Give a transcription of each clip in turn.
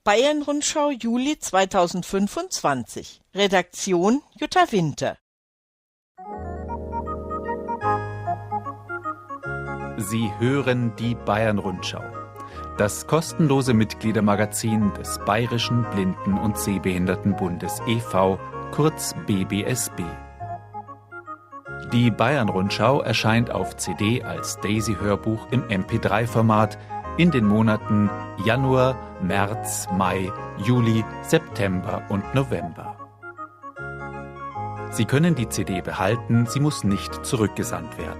Bayern-Rundschau Juli 2025. Redaktion Jutta Winter. Sie hören die Bayern-Rundschau, das kostenlose Mitgliedermagazin des Bayerischen Blinden- und Sehbehindertenbundes e.V., kurz BBSB. Die Bayern-Rundschau erscheint auf CD als Daisy-Hörbuch im MP3-Format in den Monaten Januar, März, Mai, Juli, September und November. Sie können die CD behalten, sie muss nicht zurückgesandt werden.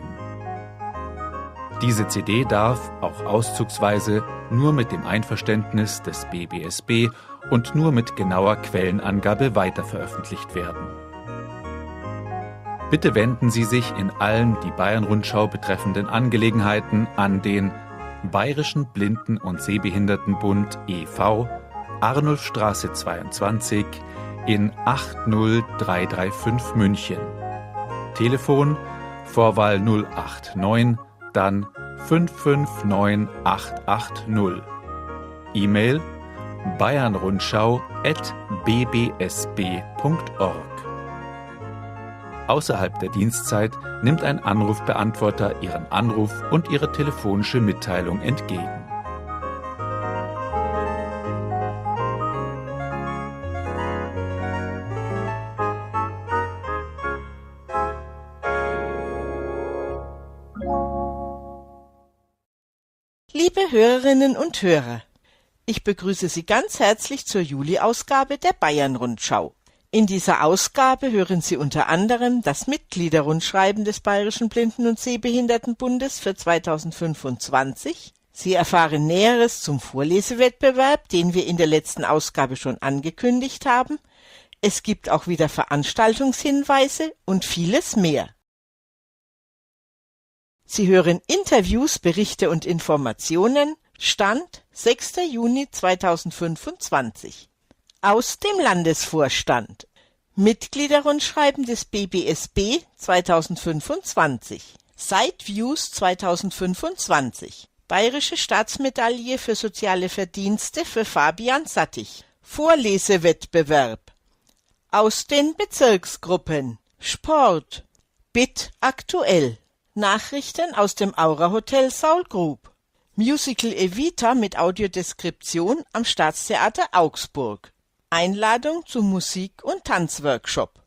Diese CD darf, auch auszugsweise, nur mit dem Einverständnis des BBSB und nur mit genauer Quellenangabe weiterveröffentlicht werden. Bitte wenden Sie sich in allen die Bayern-Rundschau betreffenden Angelegenheiten an den Bayerischen Blinden- und Sehbehindertenbund e.V., Arnulfstraße 22 in 80335 München. Telefon Vorwahl 089, dann 559880. E-Mail bayernrundschau@bbsb.org. Außerhalb der Dienstzeit nimmt ein Anrufbeantworter Ihren Anruf und Ihre telefonische Mitteilung entgegen. Liebe Hörerinnen und Hörer, ich begrüße Sie ganz herzlich zur Juli-Ausgabe der Bayern-Rundschau. In dieser Ausgabe hören Sie unter anderem das Mitgliederrundschreiben des Bayerischen Blinden- und Sehbehindertenbundes für 2025. Sie erfahren Näheres zum Vorlesewettbewerb, den wir in der letzten Ausgabe schon angekündigt haben. Es gibt auch wieder Veranstaltungshinweise und vieles mehr. Sie hören Interviews, Berichte und Informationen. Stand 6. Juni 2025. Aus dem Landesvorstand. Mitgliederrundschreiben des BBSB 2025. Sideviews 2025. Bayerische Staatsmedaille für soziale Verdienste für Fabian Sattich. Vorlesewettbewerb. Aus den Bezirksgruppen. Sport. BIT aktuell. Nachrichten aus dem Aura Hotel Saul Grub. Musical Evita mit Audiodeskription am Staatstheater Augsburg. Einladung zum Musik- und Tanzworkshop.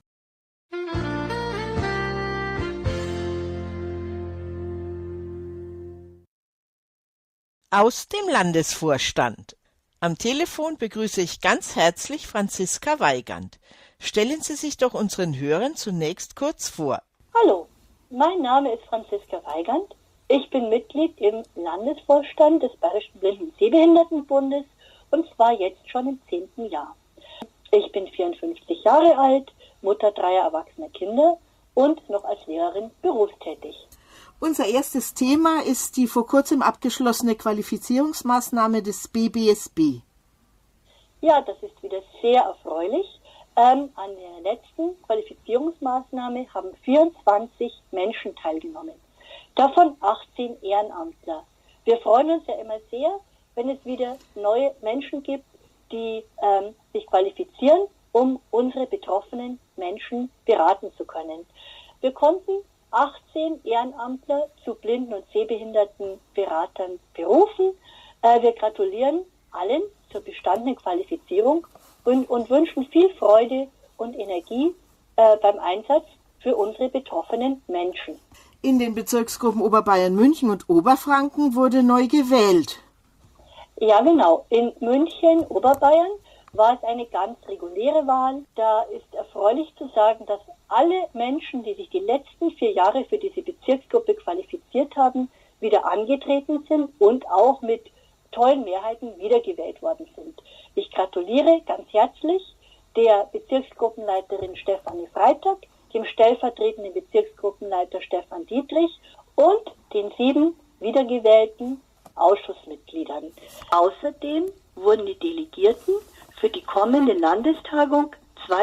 Aus dem Landesvorstand. Am Telefon begrüße ich ganz herzlich Franziska Weigand. Stellen Sie sich doch unseren Hörern zunächst kurz vor. Hallo, mein Name ist Franziska Weigand. Ich bin Mitglied im Landesvorstand des Bayerischen Blinden- und Sehbehindertenbundes und zwar jetzt schon im 10. Jahr. Ich bin 54 Jahre alt, Mutter 3 erwachsener Kinder und noch als Lehrerin berufstätig. Unser erstes Thema ist die vor kurzem abgeschlossene Qualifizierungsmaßnahme des BBSB. Ja, das ist wieder sehr erfreulich. An der letzten Qualifizierungsmaßnahme haben 24 Menschen teilgenommen, davon 18 Ehrenamtler. Wir freuen uns ja immer sehr, wenn es wieder neue Menschen gibt, die sich qualifizieren, um unsere betroffenen Menschen beraten zu können. Wir konnten 18 Ehrenamtler zu Blinden- und Sehbehindertenberatern berufen. Wir gratulieren allen zur bestandenen Qualifizierung und wünschen viel Freude und Energie beim Einsatz für unsere betroffenen Menschen. In den Bezirksgruppen Oberbayern, München und Oberfranken wurde neu gewählt. Ja, genau. In München, Oberbayern, war es eine ganz reguläre Wahl. Da ist erfreulich zu sagen, dass alle Menschen, die sich die letzten 4 Jahre für diese Bezirksgruppe qualifiziert haben, wieder angetreten sind und auch mit tollen Mehrheiten wiedergewählt worden sind. Ich gratuliere ganz herzlich der Bezirksgruppenleiterin Stefanie Freitag, dem stellvertretenden Bezirksgruppenleiter Stefan Dietrich und den 7 wiedergewählten Ausschussmitgliedern. Außerdem wurden die Delegierten für die kommende Landestagung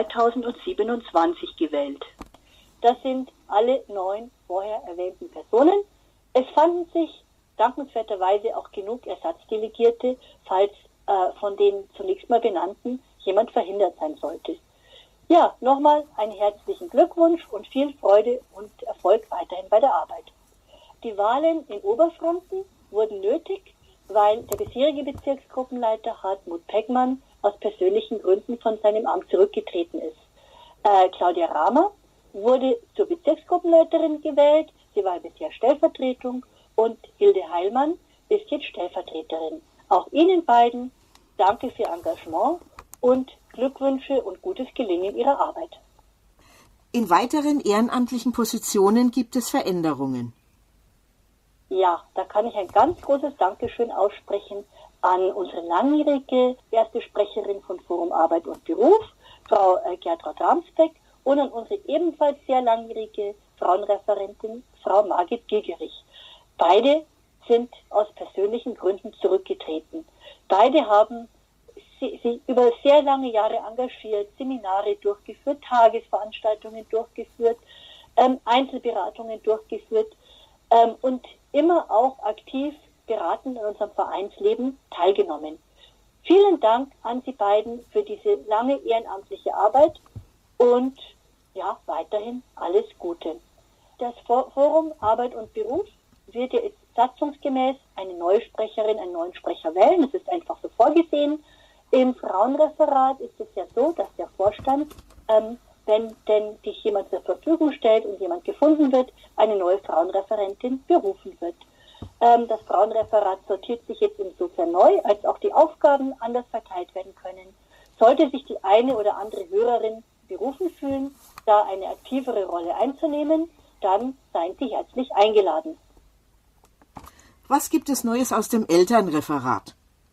2027 gewählt. Das sind alle 9 vorher erwähnten Personen. Es fanden sich dankenswerterweise auch genug Ersatzdelegierte, falls von den zunächst mal benannten jemand verhindert sein sollte. Ja, nochmal einen herzlichen Glückwunsch und viel Freude und Erfolg weiterhin bei der Arbeit. Die Wahlen in Oberfranken wurden nötig, weil der bisherige Bezirksgruppenleiter Hartmut Peckmann aus persönlichen Gründen von seinem Amt zurückgetreten ist. Claudia Rahmer wurde zur Bezirksgruppenleiterin gewählt, sie war bisher Stellvertretung und Hilde Heilmann ist jetzt Stellvertreterin. Auch Ihnen beiden danke für Ihr Engagement und Glückwünsche und gutes Gelingen Ihrer Arbeit. In weiteren ehrenamtlichen Positionen gibt es Veränderungen. Ja, da kann ich ein ganz großes Dankeschön aussprechen an unsere langjährige erste Sprecherin von Forum Arbeit und Beruf, Frau Gertraud Ramsbeck, und an unsere ebenfalls sehr langjährige Frauenreferentin, Frau Margit Gigerich. Beide sind aus persönlichen Gründen zurückgetreten. Beide haben sie über sehr lange Jahre engagiert, Seminare durchgeführt, Tagesveranstaltungen durchgeführt, Einzelberatungen durchgeführt und immer auch aktiv beratend an unserem Vereinsleben teilgenommen. Vielen Dank an Sie beiden für diese lange ehrenamtliche Arbeit und ja, weiterhin alles Gute. Das Forum Arbeit und Beruf wird ja jetzt satzungsgemäß eine neue Sprecherin, einen neuen Sprecher wählen. Das ist einfach so vorgesehen. Im Frauenreferat ist es ja so, dass der Vorstand, wenn denn sich jemand zur Verfügung stellt und jemand gefunden wird, eine neue Frauenreferentin berufen wird. Das Frauenreferat sortiert sich jetzt insofern neu, als auch die Aufgaben anders verteilt werden können. Sollte sich die eine oder andere Hörerin berufen fühlen, da eine aktivere Rolle einzunehmen, dann seien Sie herzlich eingeladen. Was gibt es Neues aus dem Elternreferat?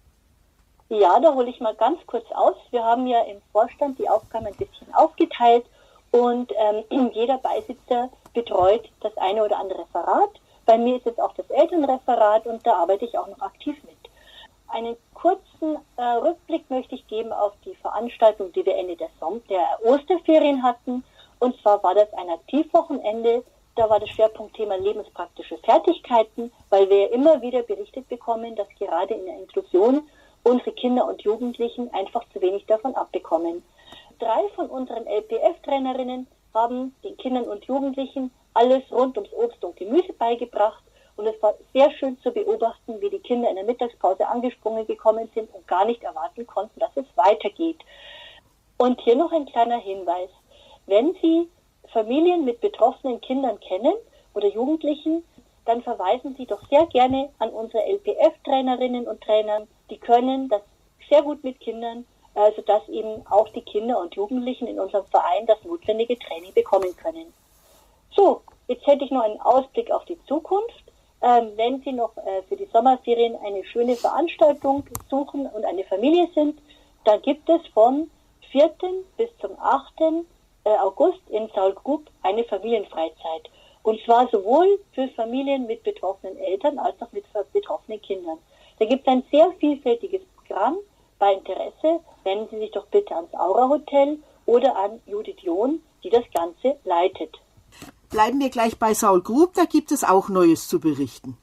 Ja, da hole ich mal ganz kurz aus. Wir haben ja im Vorstand die Aufgaben ein bisschen aufgeteilt und jeder Beisitzer betreut das eine oder andere Referat. Bei mir ist jetzt auch das Elternreferat und da arbeite ich auch noch aktiv mit. Einen kurzen Rückblick möchte ich geben auf die Veranstaltung, die wir Ende der Osterferien hatten. Und zwar war das ein Aktivwochenende. Da war das Schwerpunktthema lebenspraktische Fertigkeiten, weil wir ja immer wieder berichtet bekommen, dass gerade in der Inklusion unsere Kinder und Jugendlichen einfach zu wenig davon abbekommen. 3 von unseren LPF-Trainerinnen haben den Kindern und Jugendlichen alles rund ums Obst und Gemüse beigebracht. Und es war sehr schön zu beobachten, wie die Kinder in der Mittagspause angesprungen gekommen sind und gar nicht erwarten konnten, dass es weitergeht. Und hier noch ein kleiner Hinweis. Wenn Sie Familien mit betroffenen Kindern kennen oder Jugendlichen, dann verweisen Sie doch sehr gerne an unsere LPF-Trainerinnen und Trainer. Die können das sehr gut mit Kindern, sodass eben auch die Kinder und Jugendlichen in unserem Verein das notwendige Training bekommen können. So, jetzt hätte ich noch einen Ausblick auf die Zukunft. Wenn Sie noch für die Sommerferien eine schöne Veranstaltung suchen und eine Familie sind, dann gibt es vom 4. bis zum 8. August in Saulgrub eine Familienfreizeit. Und zwar sowohl für Familien mit betroffenen Eltern als auch mit betroffenen Kindern. Da gibt es ein sehr vielfältiges Programm. Bei Interesse wenden Sie sich doch bitte ans Aura Hotel oder an Judith John, die das Ganze leitet. Bleiben wir gleich bei Saulgrub, da gibt es auch Neues zu berichten.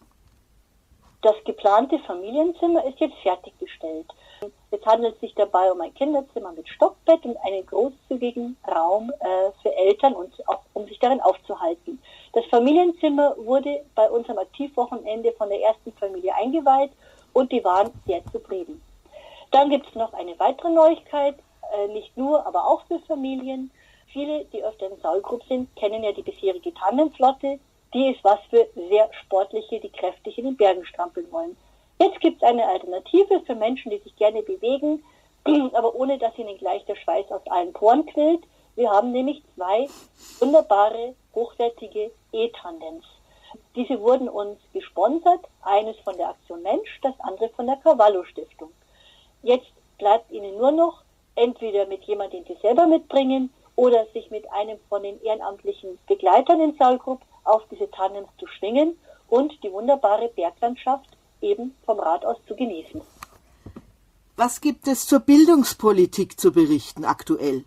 Das geplante Familienzimmer ist jetzt fertiggestellt. Es handelt sich dabei um ein Kinderzimmer mit Stockbett und einen großzügigen Raum für Eltern und auch um sich darin aufzuhalten. Das Familienzimmer wurde bei unserem Aktivwochenende von der ersten Familie eingeweiht und die waren sehr zufrieden. Dann gibt es noch eine weitere Neuigkeit, nicht nur, aber auch für Familien. Viele, die öfter in Saulgrub sind, kennen ja die bisherige Tandemflotte. Die ist was für sehr Sportliche, die kräftig in den Bergen strampeln wollen. Jetzt gibt es eine Alternative für Menschen, die sich gerne bewegen, aber ohne dass ihnen gleich der Schweiß aus allen Poren quillt. Wir haben nämlich 2 wunderbare, hochwertige E-Tandems. Diese wurden uns gesponsert, eines von der Aktion Mensch, das andere von der Cavallo Stiftung. Jetzt bleibt Ihnen nur noch, entweder mit jemandem, den Sie selber mitbringen, oder sich mit einem von den ehrenamtlichen Begleitern in Saulgrub auf diese Tandems zu schwingen und die wunderbare Berglandschaft eben vom Rad aus zu genießen. Was gibt es zur Bildungspolitik zu berichten aktuell?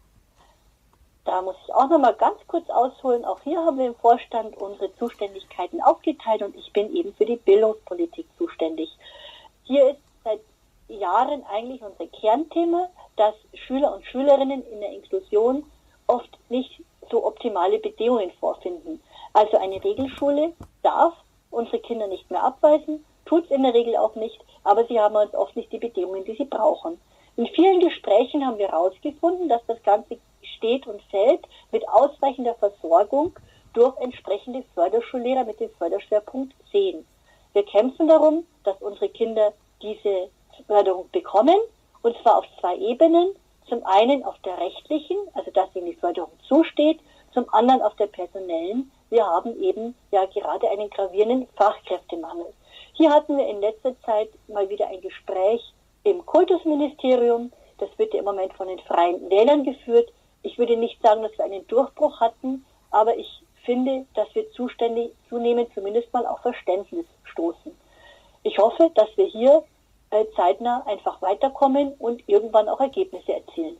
Da muss ich auch noch mal ganz kurz ausholen. Auch hier haben wir im Vorstand unsere Zuständigkeiten aufgeteilt und ich bin eben für die Bildungspolitik zuständig. Hier ist seit Jahren eigentlich unser Kernthema, dass Schüler und Schülerinnen in der Inklusion oft nicht so optimale Bedingungen vorfinden. Also eine Regelschule darf unsere Kinder nicht mehr abweisen, tut es in der Regel auch nicht, aber sie haben uns oft nicht die Bedingungen, die sie brauchen. In vielen Gesprächen haben wir herausgefunden, dass das Ganze steht und fällt mit ausreichender Versorgung durch entsprechende Förderschullehrer mit dem Förderschwerpunkt 10. Wir kämpfen darum, dass unsere Kinder diese Förderung bekommen, und zwar auf 2 Ebenen. Zum einen auf der rechtlichen, also dass ihnen die Förderung zusteht, zum anderen auf der personellen. Wir haben eben ja gerade einen gravierenden Fachkräftemangel. Hier hatten wir in letzter Zeit mal wieder ein Gespräch im Kultusministerium. Das wird ja im Moment von den Freien Wählern geführt. Ich würde nicht sagen, dass wir einen Durchbruch hatten, aber ich finde, dass wir zunehmend zumindest mal auf Verständnis stoßen. Ich hoffe, dass wir hier zeitnah einfach weiterkommen und irgendwann auch Ergebnisse erzielen.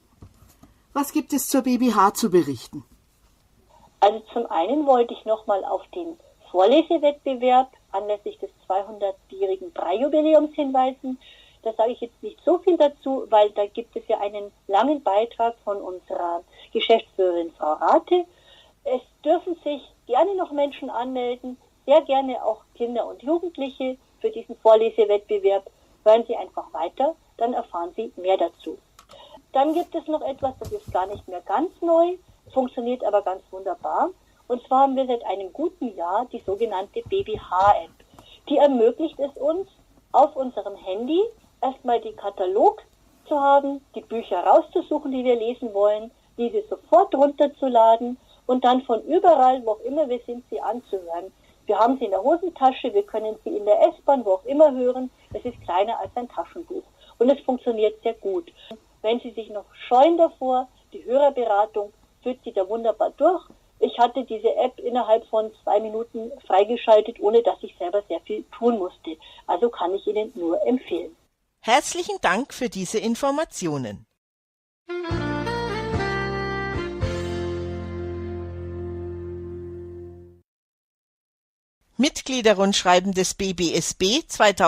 Was gibt es zur BBH zu berichten? Also zum einen wollte ich nochmal auf den Vorlesewettbewerb anlässlich des 200-jährigen Brei-Jubiläums hinweisen. Da sage ich jetzt nicht so viel dazu, weil da gibt es ja einen langen Beitrag von unserer Geschäftsführerin Frau Rate. Es dürfen sich gerne noch Menschen anmelden, sehr gerne auch Kinder und Jugendliche für diesen Vorlesewettbewerb. Hören Sie einfach weiter, dann erfahren Sie mehr dazu. Dann gibt es noch etwas, das ist gar nicht mehr ganz neu, funktioniert aber ganz wunderbar. Und zwar haben wir seit einem guten Jahr die sogenannte BBH-App. Die ermöglicht es uns, auf unserem Handy erstmal den Katalog zu haben, die Bücher rauszusuchen, die wir lesen wollen, diese sofort runterzuladen und dann von überall, wo auch immer wir sind, sie anzuhören. Wir haben sie in der Hosentasche, wir können sie in der S-Bahn, wo auch immer hören. Es ist kleiner als ein Taschenbuch und es funktioniert sehr gut. Wenn Sie sich noch scheuen davor, die Hörerberatung führt Sie da wunderbar durch. Ich hatte diese App innerhalb von 2 Minuten freigeschaltet, ohne dass ich selber sehr viel tun musste. Also kann ich Ihnen nur empfehlen. Herzlichen Dank für diese Informationen. Mitgliederrundschreiben des BBSB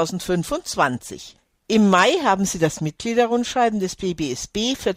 2025. Im Mai haben Sie das Mitgliederrundschreiben des BBSB für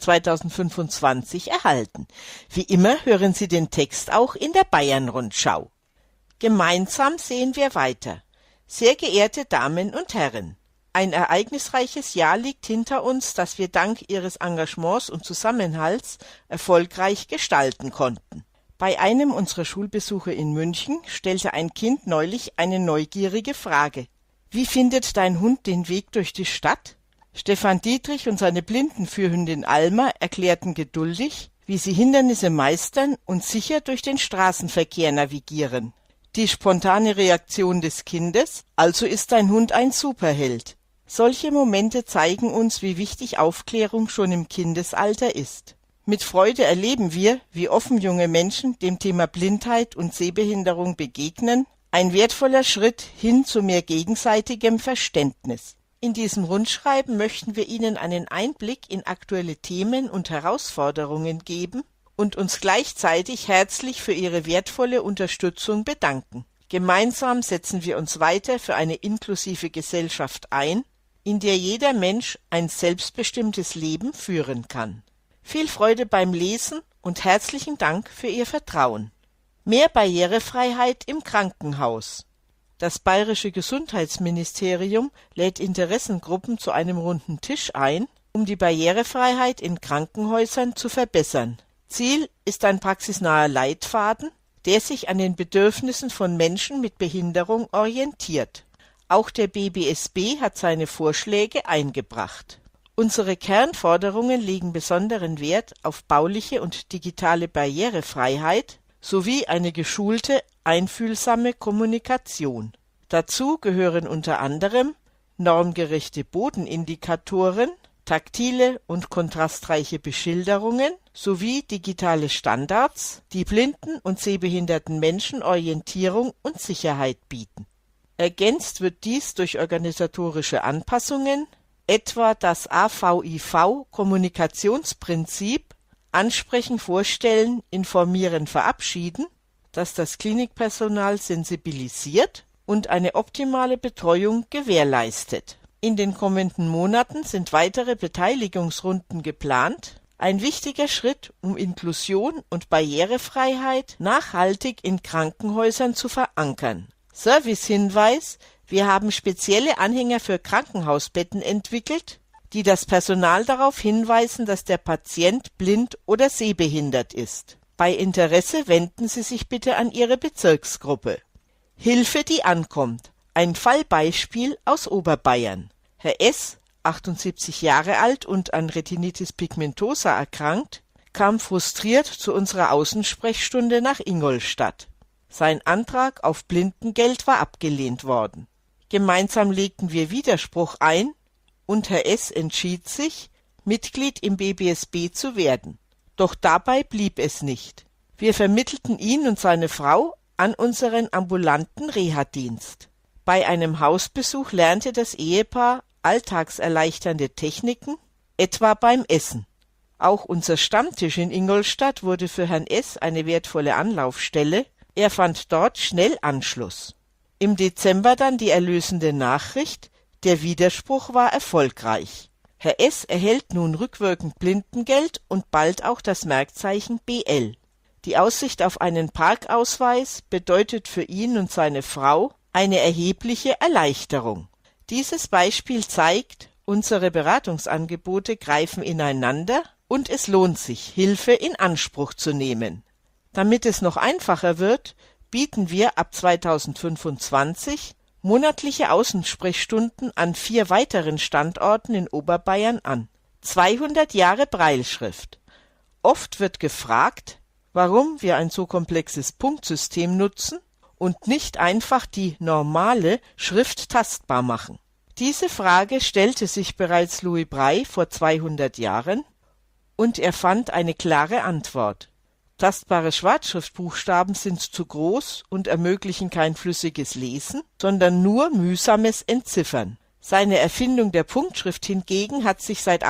2025 erhalten. Wie immer hören Sie den Text auch in der Bayern-Rundschau. Gemeinsam sehen wir weiter. Sehr geehrte Damen und Herren, ein ereignisreiches Jahr liegt hinter uns, das wir dank Ihres Engagements und Zusammenhalts erfolgreich gestalten konnten. Bei einem unserer Schulbesuche in München stellte ein Kind neulich eine neugierige Frage. Wie findet dein Hund den Weg durch die Stadt? Stefan Dietrich und seine Blindenführhündin Alma erklärten geduldig, wie sie Hindernisse meistern und sicher durch den Straßenverkehr navigieren. Die spontane Reaktion des Kindes: Also ist dein Hund ein Superheld. Solche Momente zeigen uns, wie wichtig Aufklärung schon im Kindesalter ist. Mit Freude erleben wir, wie offen junge Menschen dem Thema Blindheit und Sehbehinderung begegnen, ein wertvoller Schritt hin zu mehr gegenseitigem Verständnis. In diesem Rundschreiben möchten wir Ihnen einen Einblick in aktuelle Themen und Herausforderungen geben und uns gleichzeitig herzlich für Ihre wertvolle Unterstützung bedanken. Gemeinsam setzen wir uns weiter für eine inklusive Gesellschaft ein, in der jeder Mensch ein selbstbestimmtes Leben führen kann. Viel Freude beim Lesen und herzlichen Dank für Ihr Vertrauen. Mehr Barrierefreiheit im Krankenhaus. Das Bayerische Gesundheitsministerium lädt Interessengruppen zu einem runden Tisch ein, um die Barrierefreiheit in Krankenhäusern zu verbessern. Ziel ist ein praxisnaher Leitfaden, der sich an den Bedürfnissen von Menschen mit Behinderung orientiert. Auch der BBSB hat seine Vorschläge eingebracht. Unsere Kernforderungen legen besonderen Wert auf bauliche und digitale Barrierefreiheit sowie eine geschulte, einfühlsame Kommunikation. Dazu gehören unter anderem normgerechte Bodenindikatoren, taktile und kontrastreiche Beschilderungen sowie digitale Standards, die blinden und sehbehinderten Menschen Orientierung und Sicherheit bieten. Ergänzt wird dies durch organisatorische Anpassungen, etwa das AVIV-Kommunikationsprinzip Ansprechen, Vorstellen, Informieren, Verabschieden, das das Klinikpersonal sensibilisiert und eine optimale Betreuung gewährleistet. In den kommenden Monaten sind weitere Beteiligungsrunden geplant, ein wichtiger Schritt, um Inklusion und Barrierefreiheit nachhaltig in Krankenhäusern zu verankern. Servicehinweis: Wir haben spezielle Anhänger für Krankenhausbetten entwickelt, die das Personal darauf hinweisen, dass der Patient blind oder sehbehindert ist. Bei Interesse wenden Sie sich bitte an Ihre Bezirksgruppe. Hilfe, die ankommt. Ein Fallbeispiel aus Oberbayern. Herr S., 78 Jahre alt und an Retinitis pigmentosa erkrankt, kam frustriert zu unserer Außensprechstunde nach Ingolstadt. Sein Antrag auf Blindengeld war abgelehnt worden. Gemeinsam legten wir Widerspruch ein und Herr S. entschied sich, Mitglied im BBSB zu werden. Doch dabei blieb es nicht. Wir vermittelten ihn und seine Frau an unseren ambulanten Reha-Dienst. Bei einem Hausbesuch lernte das Ehepaar alltagserleichternde Techniken, etwa beim Essen. Auch unser Stammtisch in Ingolstadt wurde für Herrn S. eine wertvolle Anlaufstelle. Er fand dort schnell Anschluss. Im Dezember dann die erlösende Nachricht: Der Widerspruch war erfolgreich. Herr S. erhält nun rückwirkend Blindengeld und bald auch das Merkzeichen BL. Die Aussicht auf einen Parkausweis bedeutet für ihn und seine Frau eine erhebliche Erleichterung. Dieses Beispiel zeigt, unsere Beratungsangebote greifen ineinander und es lohnt sich, Hilfe in Anspruch zu nehmen. Damit es noch einfacher wird, bieten wir ab 2025 monatliche Außensprechstunden an 4 weiteren Standorten in Oberbayern an. 200 Jahre Brailleschrift. Oft wird gefragt, warum wir ein so komplexes Punktsystem nutzen und nicht einfach die normale Schrift tastbar machen. Diese Frage stellte sich bereits Louis Braille vor 200 Jahren und er fand eine klare Antwort. Tastbare Schwarzschriftbuchstaben sind zu groß und ermöglichen kein flüssiges Lesen, sondern nur mühsames Entziffern. Seine Erfindung der Punktschrift hingegen hat sich seit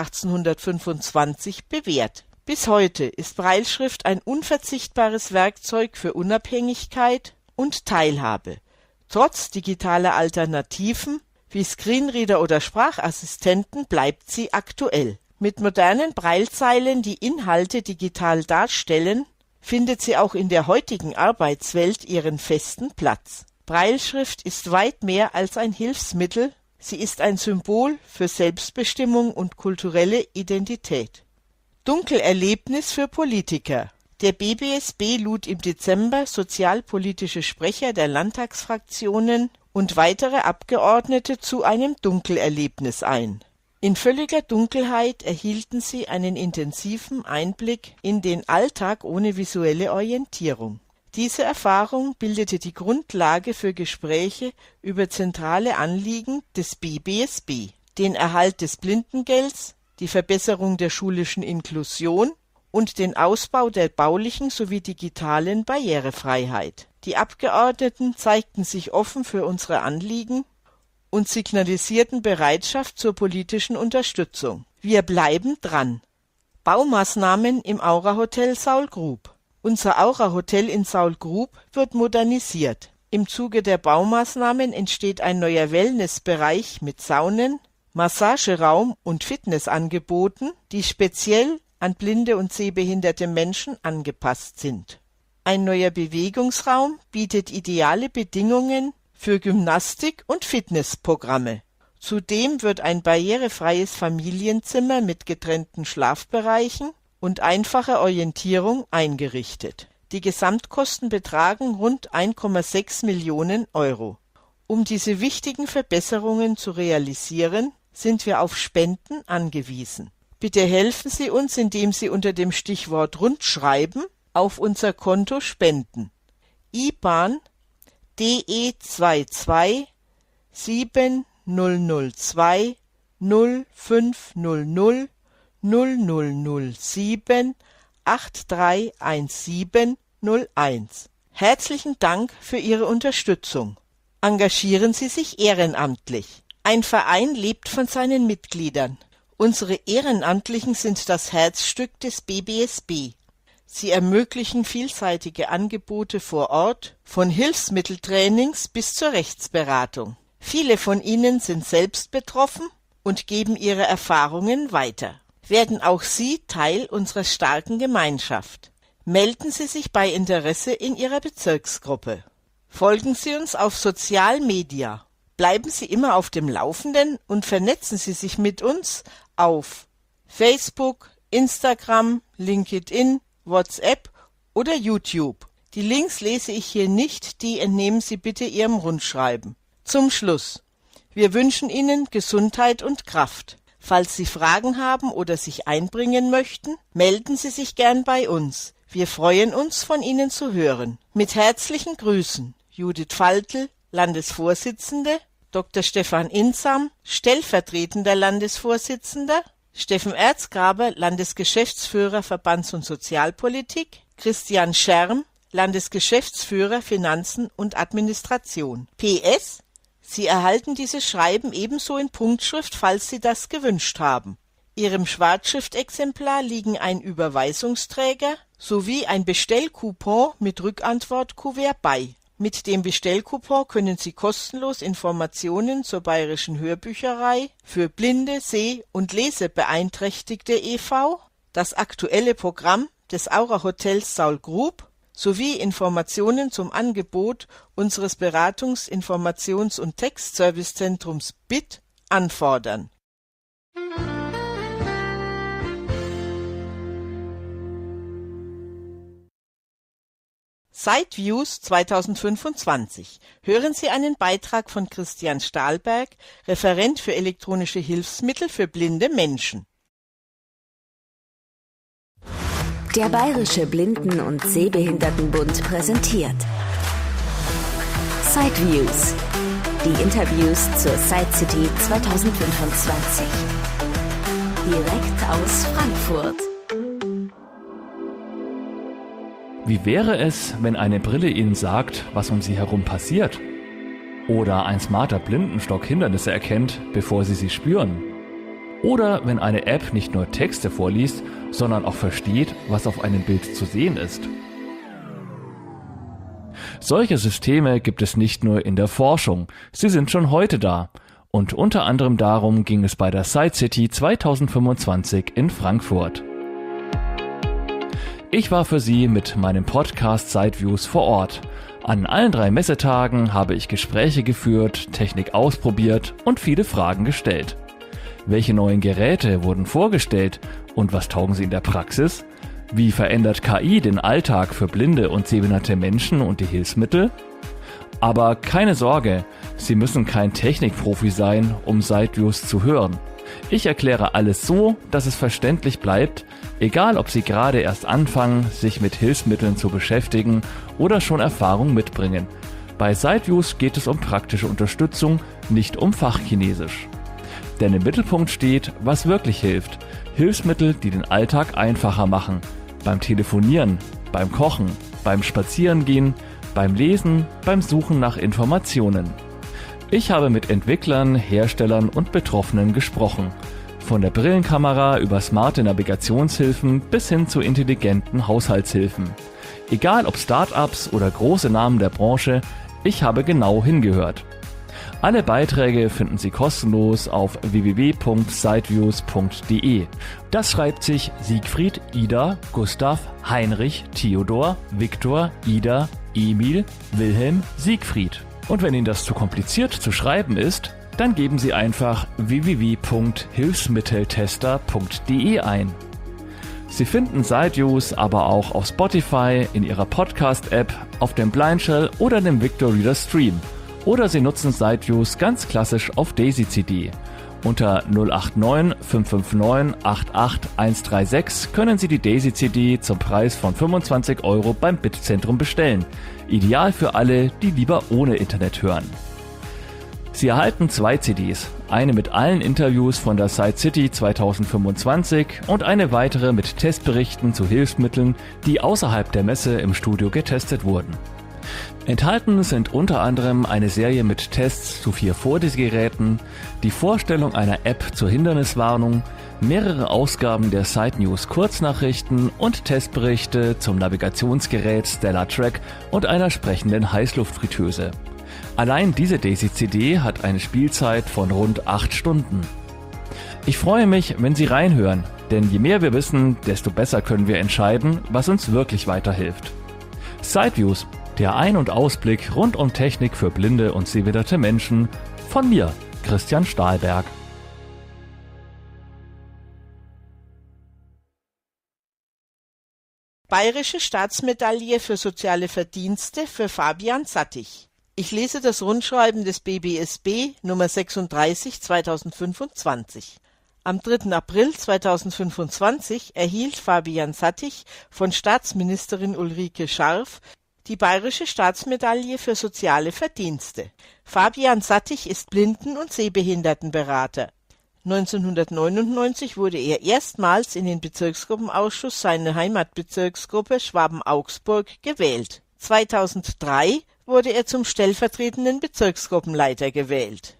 1825 bewährt. Bis heute ist Brailleschrift ein unverzichtbares Werkzeug für Unabhängigkeit und Teilhabe. Trotz digitaler Alternativen wie Screenreader oder Sprachassistenten bleibt sie aktuell. Mit modernen Braillezeilen, die Inhalte digital darstellen, findet sie auch in der heutigen Arbeitswelt ihren festen Platz. Brailleschrift ist weit mehr als ein Hilfsmittel, sie ist ein Symbol für Selbstbestimmung und kulturelle Identität. Dunkelerlebnis für Politiker. Der BBSB lud im Dezember sozialpolitische Sprecher der Landtagsfraktionen und weitere Abgeordnete zu einem Dunkelerlebnis ein. In völliger Dunkelheit erhielten sie einen intensiven Einblick in den Alltag ohne visuelle Orientierung. Diese Erfahrung bildete die Grundlage für Gespräche über zentrale Anliegen des BBSB, den Erhalt des Blindengelds, die Verbesserung der schulischen Inklusion und den Ausbau der baulichen sowie digitalen Barrierefreiheit. Die Abgeordneten zeigten sich offen für unsere Anliegen und signalisierten Bereitschaft zur politischen Unterstützung. Wir bleiben dran. Baumaßnahmen im Aura-Hotel Saul-Grub. Unser Aura-Hotel in Saul-Grub wird modernisiert. Im Zuge der Baumaßnahmen entsteht ein neuer Wellnessbereich mit Saunen, Massageraum und Fitnessangeboten, die speziell an blinde und sehbehinderte Menschen angepasst sind. Ein neuer Bewegungsraum bietet ideale Bedingungen für Gymnastik- und Fitnessprogramme. Zudem wird ein barrierefreies Familienzimmer mit getrennten Schlafbereichen und einfacher Orientierung eingerichtet. Die Gesamtkosten betragen rund 1,6 Millionen Euro. Um diese wichtigen Verbesserungen zu realisieren, sind wir auf Spenden angewiesen. Bitte helfen Sie uns, indem Sie unter dem Stichwort Rundschreiben auf unser Konto spenden. IBAN DE22 7002 0500 0007 831701. Herzlichen Dank für Ihre Unterstützung. Engagieren Sie sich ehrenamtlich. Ein Verein lebt von seinen Mitgliedern. Unsere Ehrenamtlichen sind das Herzstück des BBSB. Sie ermöglichen vielseitige Angebote vor Ort, von Hilfsmitteltrainings bis zur Rechtsberatung. Viele von Ihnen sind selbst betroffen und geben ihre Erfahrungen weiter. Werden auch Sie Teil unserer starken Gemeinschaft? Melden Sie sich bei Interesse in Ihrer Bezirksgruppe. Folgen Sie uns auf Social Media. Bleiben Sie immer auf dem Laufenden und vernetzen Sie sich mit uns auf Facebook, Instagram, LinkedIn, WhatsApp oder YouTube. Die Links lese ich hier nicht, die entnehmen Sie bitte Ihrem Rundschreiben. Zum Schluss. Wir wünschen Ihnen Gesundheit und Kraft. Falls Sie Fragen haben oder sich einbringen möchten, melden Sie sich gern bei uns. Wir freuen uns, von Ihnen zu hören. Mit herzlichen Grüßen, Judith Faltl, Landesvorsitzende, Dr. Stefan Insam, stellvertretender Landesvorsitzender, Steffen Erzgraber, Landesgeschäftsführer Verbands- und Sozialpolitik, Christian Scherm, Landesgeschäftsführer Finanzen und Administration. PS: Sie erhalten dieses Schreiben ebenso in Punktschrift, falls Sie das gewünscht haben. Ihrem Schwarzschriftexemplar liegen ein Überweisungsträger sowie ein Bestellcoupon mit Rückantwortkuvert bei. Mit dem Bestellcoupon können Sie kostenlos Informationen zur Bayerischen Hörbücherei für blinde, seh- und lesebeeinträchtigte e.V., das aktuelle Programm des Aura-Hotels Saul Grub sowie Informationen zum Angebot unseres Beratungs-, Informations- und Textservicezentrums BIT anfordern. Sideviews 2025. Hören Sie einen Beitrag von Christian Stahlberg, Referent für elektronische Hilfsmittel für blinde Menschen. Der Bayerische Blinden- und Sehbehindertenbund präsentiert Sideviews, die Interviews zur Side City 2025. Direkt aus Frankfurt. Wie wäre es, wenn eine Brille Ihnen sagt, was um Sie herum passiert? Oder ein smarter Blindenstock Hindernisse erkennt, bevor Sie sie spüren? Oder wenn eine App nicht nur Texte vorliest, sondern auch versteht, was auf einem Bild zu sehen ist? Solche Systeme gibt es nicht nur in der Forschung, sie sind schon heute da. Und unter anderem darum ging es bei der Side City 2025 in Frankfurt. Ich war für Sie mit meinem Podcast Sideviews vor Ort. An allen 3 Messetagen habe ich Gespräche geführt, Technik ausprobiert und viele Fragen gestellt. Welche neuen Geräte wurden vorgestellt und was taugen sie in der Praxis? Wie verändert KI den Alltag für blinde und sehbehinderte Menschen und die Hilfsmittel? Aber keine Sorge, Sie müssen kein Technikprofi sein, um Sideviews zu hören. Ich erkläre alles so, dass es verständlich bleibt, egal ob Sie gerade erst anfangen, sich mit Hilfsmitteln zu beschäftigen oder schon Erfahrung mitbringen. Bei Sideviews geht es um praktische Unterstützung, nicht um Fachchinesisch. Denn im Mittelpunkt steht, was wirklich hilft. Hilfsmittel, die den Alltag einfacher machen. Beim Telefonieren, beim Kochen, beim Spazierengehen, beim Lesen, beim Suchen nach Informationen. Ich habe mit Entwicklern, Herstellern und Betroffenen gesprochen. Von der Brillenkamera über smarte Navigationshilfen bis hin zu intelligenten Haushaltshilfen. Egal ob Start-ups oder große Namen der Branche, ich habe genau hingehört. Alle Beiträge finden Sie kostenlos auf www.sideviews.de. Das schreibt sich Siegfried, Ida, Gustav, Heinrich, Theodor, Viktor, Ida, Emil, Wilhelm, Siegfried. Und wenn Ihnen das zu kompliziert zu schreiben ist, dann geben Sie einfach www.hilfsmitteltester.de ein. Sie finden Sideviews aber auch auf Spotify, in Ihrer Podcast-App, auf dem Blindshell oder dem Victor Reader Stream. Oder Sie nutzen Sideviews ganz klassisch auf Daisy-CD. Unter 089 559 88136 können Sie die Daisy-CD zum Preis von 25 € beim BIT-Zentrum bestellen. Ideal für alle, die lieber ohne Internet hören. Sie erhalten 2 CDs, eine mit allen Interviews von der Side City 2025 und eine weitere mit Testberichten zu Hilfsmitteln, die außerhalb der Messe im Studio getestet wurden. Enthalten sind unter anderem eine Serie mit Tests zu 4 Vorlesegeräten, die Vorstellung einer App zur Hinderniswarnung, mehrere Ausgaben der Side News Kurznachrichten und Testberichte zum Navigationsgerät Stellar Track und einer sprechenden Heißluftfritteuse. Allein diese Daisy-CD hat eine Spielzeit von rund 8 Stunden. Ich freue mich, wenn Sie reinhören, denn je mehr wir wissen, desto besser können wir entscheiden, was uns wirklich weiterhilft. Sideviews, der Ein- und Ausblick rund um Technik für blinde und sehbehinderte Menschen, von mir, Christian Stahlberg. Bayerische Staatsmedaille für soziale Verdienste für Fabian Sattich. Ich lese das Rundschreiben des BBSB Nummer 36 2025. Am 3. April 2025 erhielt Fabian Sattich von Staatsministerin Ulrike Scharf die Bayerische Staatsmedaille für soziale Verdienste. Fabian Sattich ist Blinden- und Sehbehindertenberater. 1999 wurde er erstmals in den Bezirksgruppenausschuss seiner Heimatbezirksgruppe Schwaben-Augsburg gewählt. 2003 wurde er zum stellvertretenden Bezirksgruppenleiter gewählt.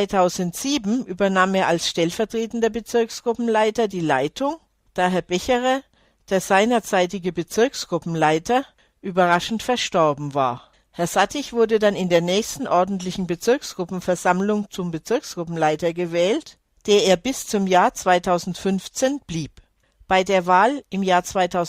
2007 übernahm er als stellvertretender Bezirksgruppenleiter die Leitung, da Herr Becherer, der seinerzeitige Bezirksgruppenleiter, überraschend verstorben war. Herr Sattich wurde dann in der nächsten ordentlichen Bezirksgruppenversammlung zum Bezirksgruppenleiter gewählt, der er bis zum Jahr 2015 blieb. Bei der Wahl im Jahr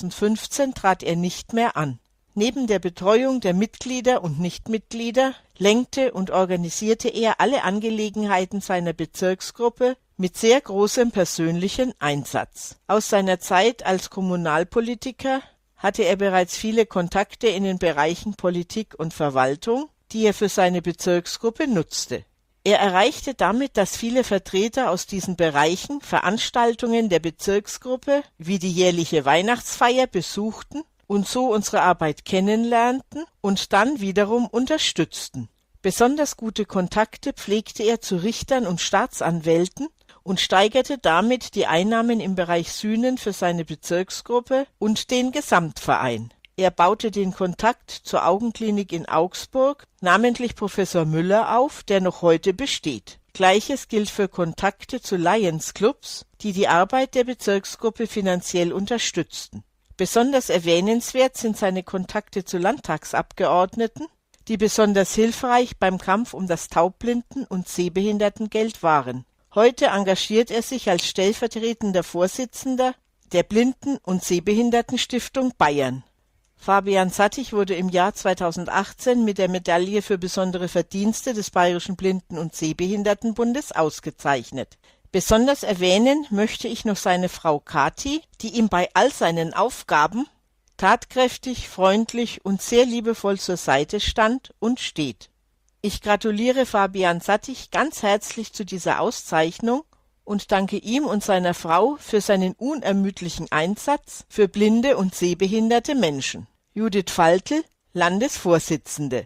2015 trat er nicht mehr an. Neben der Betreuung der Mitglieder und Nichtmitglieder lenkte und organisierte er alle Angelegenheiten seiner Bezirksgruppe mit sehr großem persönlichen Einsatz. Aus seiner Zeit als Kommunalpolitiker hatte er bereits viele Kontakte in den Bereichen Politik und Verwaltung, die er für seine Bezirksgruppe nutzte. Er erreichte damit, dass viele Vertreter aus diesen Bereichen Veranstaltungen der Bezirksgruppe wie die jährliche Weihnachtsfeier besuchten und so unsere Arbeit kennenlernten und dann wiederum unterstützten. Besonders gute Kontakte pflegte er zu Richtern und Staatsanwälten und steigerte damit die Einnahmen im Bereich Sühnen für seine Bezirksgruppe und den Gesamtverein. Er baute den Kontakt zur Augenklinik in Augsburg, namentlich Professor Müller, auf, der noch heute besteht. Gleiches gilt für Kontakte zu Lions Clubs, die die Arbeit der Bezirksgruppe finanziell unterstützten. Besonders erwähnenswert sind seine Kontakte zu Landtagsabgeordneten, die besonders hilfreich beim Kampf um das Taubblinden- und Sehbehindertengeld waren. Heute engagiert er sich als stellvertretender Vorsitzender der Blinden- und Sehbehindertenstiftung Bayern. Fabian Sattich wurde im Jahr 2018 mit der Medaille für besondere Verdienste des Bayerischen Blinden- und Sehbehindertenbundes ausgezeichnet. Besonders erwähnen möchte ich noch seine Frau Kathi, die ihm bei all seinen Aufgaben tatkräftig, freundlich und sehr liebevoll zur Seite stand und steht. Ich gratuliere Fabian Sattich ganz herzlich zu dieser Auszeichnung und danke ihm und seiner Frau für seinen unermüdlichen Einsatz für blinde und sehbehinderte Menschen. Judith Faltl, Landesvorsitzende.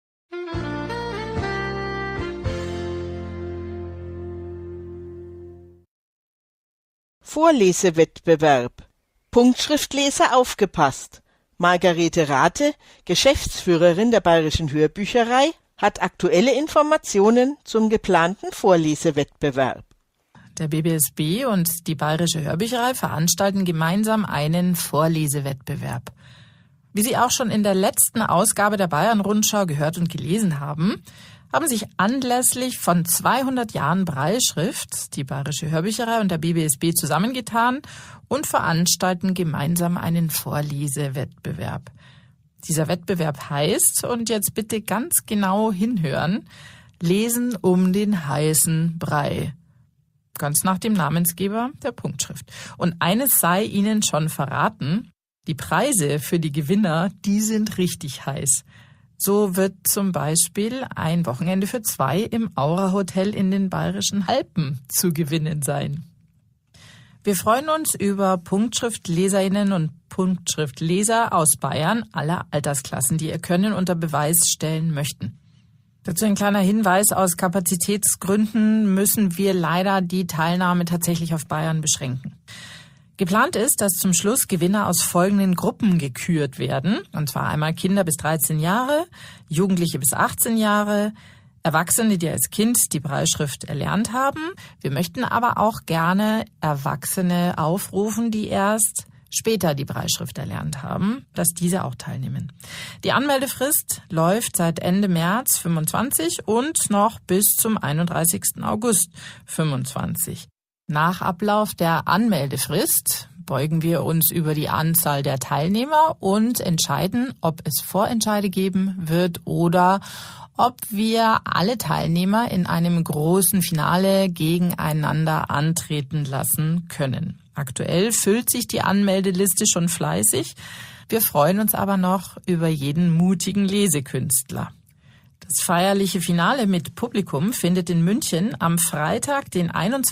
Vorlesewettbewerb. Punktschriftleser aufgepasst. Margarete Rathe, Geschäftsführerin der Bayerischen Hörbücherei, hat aktuelle Informationen zum geplanten Vorlesewettbewerb. Der BBSB und die Bayerische Hörbücherei veranstalten gemeinsam einen Vorlesewettbewerb. Wie Sie auch schon in der letzten Ausgabe der Bayern-Rundschau gehört und gelesen haben, haben sich anlässlich von 200 Jahren Brailleschrift die Bayerische Hörbücherei und der BBSB zusammengetan und veranstalten gemeinsam einen Vorlesewettbewerb. Dieser Wettbewerb heißt, und jetzt bitte ganz genau hinhören, Lesen um den heißen Brei. Ganz nach dem Namensgeber der Punktschrift. Und eines sei Ihnen schon verraten, die Preise für die Gewinner, die sind richtig heiß. So wird zum Beispiel ein Wochenende für 2 im Aura Hotel in den Bayerischen Alpen zu gewinnen sein. Wir freuen uns über Punktschriftleserinnen und Punktschriftleser aus Bayern aller Altersklassen, die ihr Können unter Beweis stellen möchten. Dazu ein kleiner Hinweis: Aus Kapazitätsgründen müssen wir leider die Teilnahme tatsächlich auf Bayern beschränken. Geplant ist, dass zum Schluss Gewinner aus folgenden Gruppen gekürt werden, und zwar einmal Kinder bis 13 Jahre, Jugendliche bis 18 Jahre, Erwachsene, die als Kind die Brailleschrift erlernt haben. Wir möchten aber auch gerne Erwachsene aufrufen, die erst später die Breitschrift erlernt haben, dass diese auch teilnehmen. Die Anmeldefrist läuft seit Ende März 25 und noch bis zum 31. August 25. Nach Ablauf der Anmeldefrist beugen wir uns über die Anzahl der Teilnehmer und entscheiden, ob es Vorentscheide geben wird oder ob wir alle Teilnehmer in einem großen Finale gegeneinander antreten lassen können. Aktuell füllt sich die Anmeldeliste schon fleißig. Wir freuen uns aber noch über jeden mutigen Lesekünstler. Das feierliche Finale mit Publikum findet in München am Freitag, den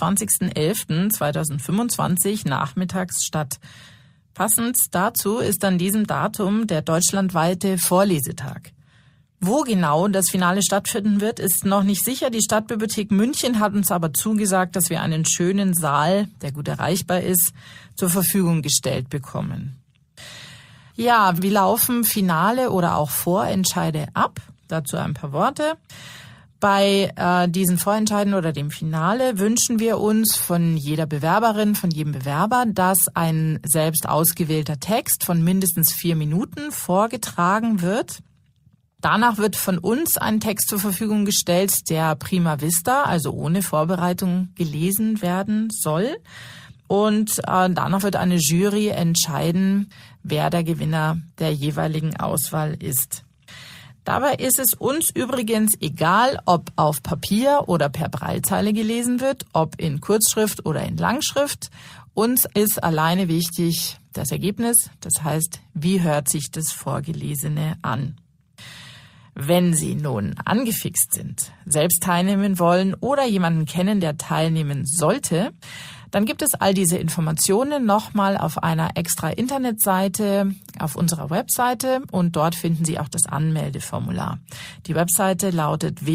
21.11.2025 nachmittags statt. Passend dazu ist an diesem Datum der deutschlandweite Vorlesetag. Wo genau das Finale stattfinden wird, ist noch nicht sicher. Die Stadtbibliothek München hat uns aber zugesagt, dass wir einen schönen Saal, der gut erreichbar ist, zur Verfügung gestellt bekommen. Ja, wie laufen Finale oder auch Vorentscheide ab? Dazu ein paar Worte. Bei diesen Vorentscheiden oder dem Finale wünschen wir uns von jeder Bewerberin, von jedem Bewerber, dass ein selbst ausgewählter Text von mindestens 4 Minuten vorgetragen wird. Danach wird von uns ein Text zur Verfügung gestellt, der prima vista, also ohne Vorbereitung, gelesen werden soll. Und danach wird eine Jury entscheiden, wer der Gewinner der jeweiligen Auswahl ist. Dabei ist es uns übrigens egal, ob auf Papier oder per Braillezeile gelesen wird, ob in Kurzschrift oder in Langschrift. Uns ist alleine wichtig das Ergebnis, das heißt, wie hört sich das Vorgelesene an. Wenn Sie nun angefixt sind, selbst teilnehmen wollen oder jemanden kennen, der teilnehmen sollte, dann gibt es all diese Informationen nochmal auf einer extra Internetseite auf unserer Webseite und dort finden Sie auch das Anmeldeformular. Die Webseite lautet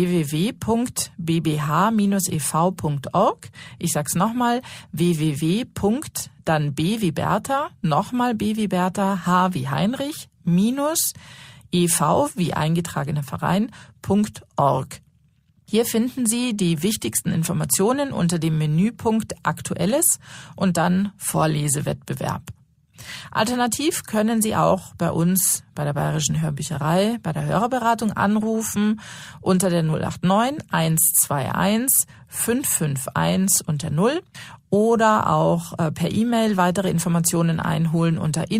www.bbh-ev.org. Ich sag's nochmal, www. dann B wie Bertha, nochmal B wie Bertha, H wie Heinrich, minus ev wie eingetragener Verein.org. Hier finden Sie die wichtigsten Informationen unter dem Menüpunkt Aktuelles und dann Vorlesewettbewerb. Alternativ können Sie auch bei uns bei der Bayerischen Hörbücherei bei der Hörerberatung anrufen unter der 089 121 551 und der 0 oder auch per E-Mail weitere Informationen einholen unter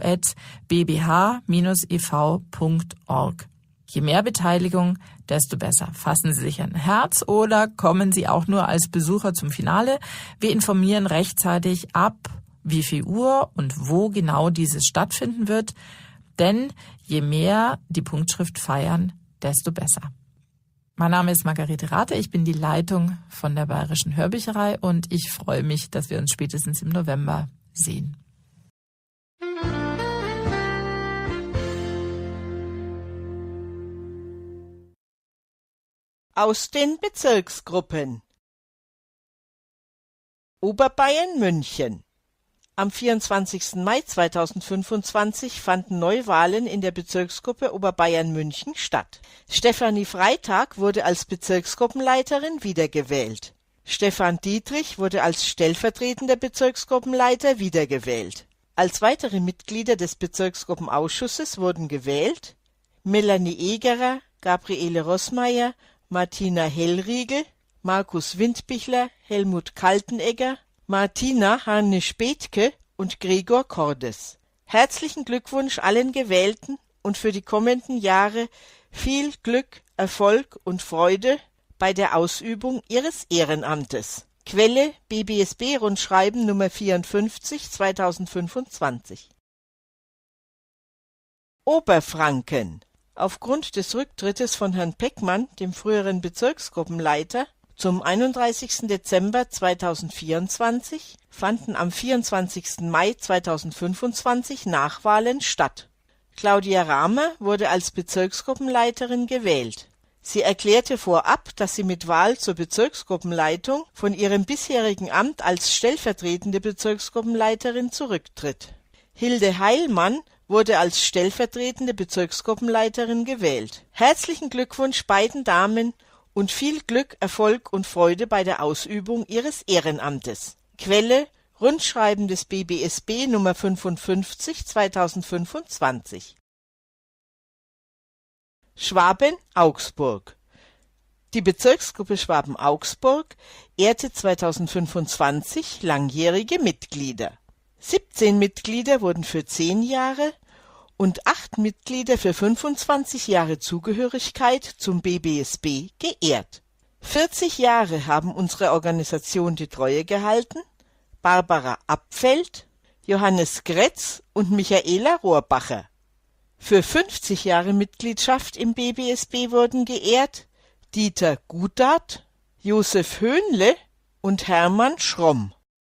info@bbh-ev.org. Je mehr Beteiligung, desto besser. Fassen Sie sich ein Herz oder kommen Sie auch nur als Besucher zum Finale. Wir informieren rechtzeitig ab, wie viel Uhr und wo genau dieses stattfinden wird. Denn je mehr die Punktschrift feiern, desto besser. Mein Name ist Margarete Rathe, ich bin die Leitung von der Bayerischen Hörbücherei und ich freue mich, dass wir uns spätestens im November sehen. Aus den Bezirksgruppen. Oberbayern München. Am 24. Mai 2025 fanden Neuwahlen in der Bezirksgruppe Oberbayern München statt. Stefanie Freitag wurde als Bezirksgruppenleiterin wiedergewählt. Stefan Dietrich wurde als stellvertretender Bezirksgruppenleiter wiedergewählt. Als weitere Mitglieder des Bezirksgruppenausschusses wurden gewählt Melanie Egerer, Gabriele Rossmeier, Martina Hellriegel, Markus Windbichler, Helmut Kaltenegger, Martina Harnisch-Bethke und Gregor Cordes. Herzlichen Glückwunsch allen Gewählten und für die kommenden Jahre viel Glück, Erfolg und Freude bei der Ausübung Ihres Ehrenamtes. Quelle BBSB-Rundschreiben Nummer 54 2025. Oberfranken. Aufgrund des Rücktrittes von Herrn Peckmann, dem früheren Bezirksgruppenleiter, zum 31. Dezember 2024 fanden am 24. Mai 2025 Nachwahlen statt. Claudia Rahmer wurde als Bezirksgruppenleiterin gewählt. Sie erklärte vorab, dass sie mit Wahl zur Bezirksgruppenleitung von ihrem bisherigen Amt als stellvertretende Bezirksgruppenleiterin zurücktritt. Hilde Heilmann wurde als stellvertretende Bezirksgruppenleiterin gewählt. Herzlichen Glückwunsch beiden Damen und viel Glück, Erfolg und Freude bei der Ausübung Ihres Ehrenamtes. Quelle Rundschreiben des BBSB Nummer 55 2025. Schwaben-Augsburg. Die Bezirksgruppe Schwaben-Augsburg ehrte 2025 langjährige Mitglieder. 17 Mitglieder wurden für 10 Jahre und 8 Mitglieder für 25 Jahre Zugehörigkeit zum BBSB geehrt. 40 Jahre haben unsere Organisation die Treue gehalten: Barbara Abfeld, Johannes Gretz und Michaela Rohrbacher. Für 50 Jahre Mitgliedschaft im BBSB wurden geehrt Dieter Gudath, Josef Höhnle und Hermann Schromm.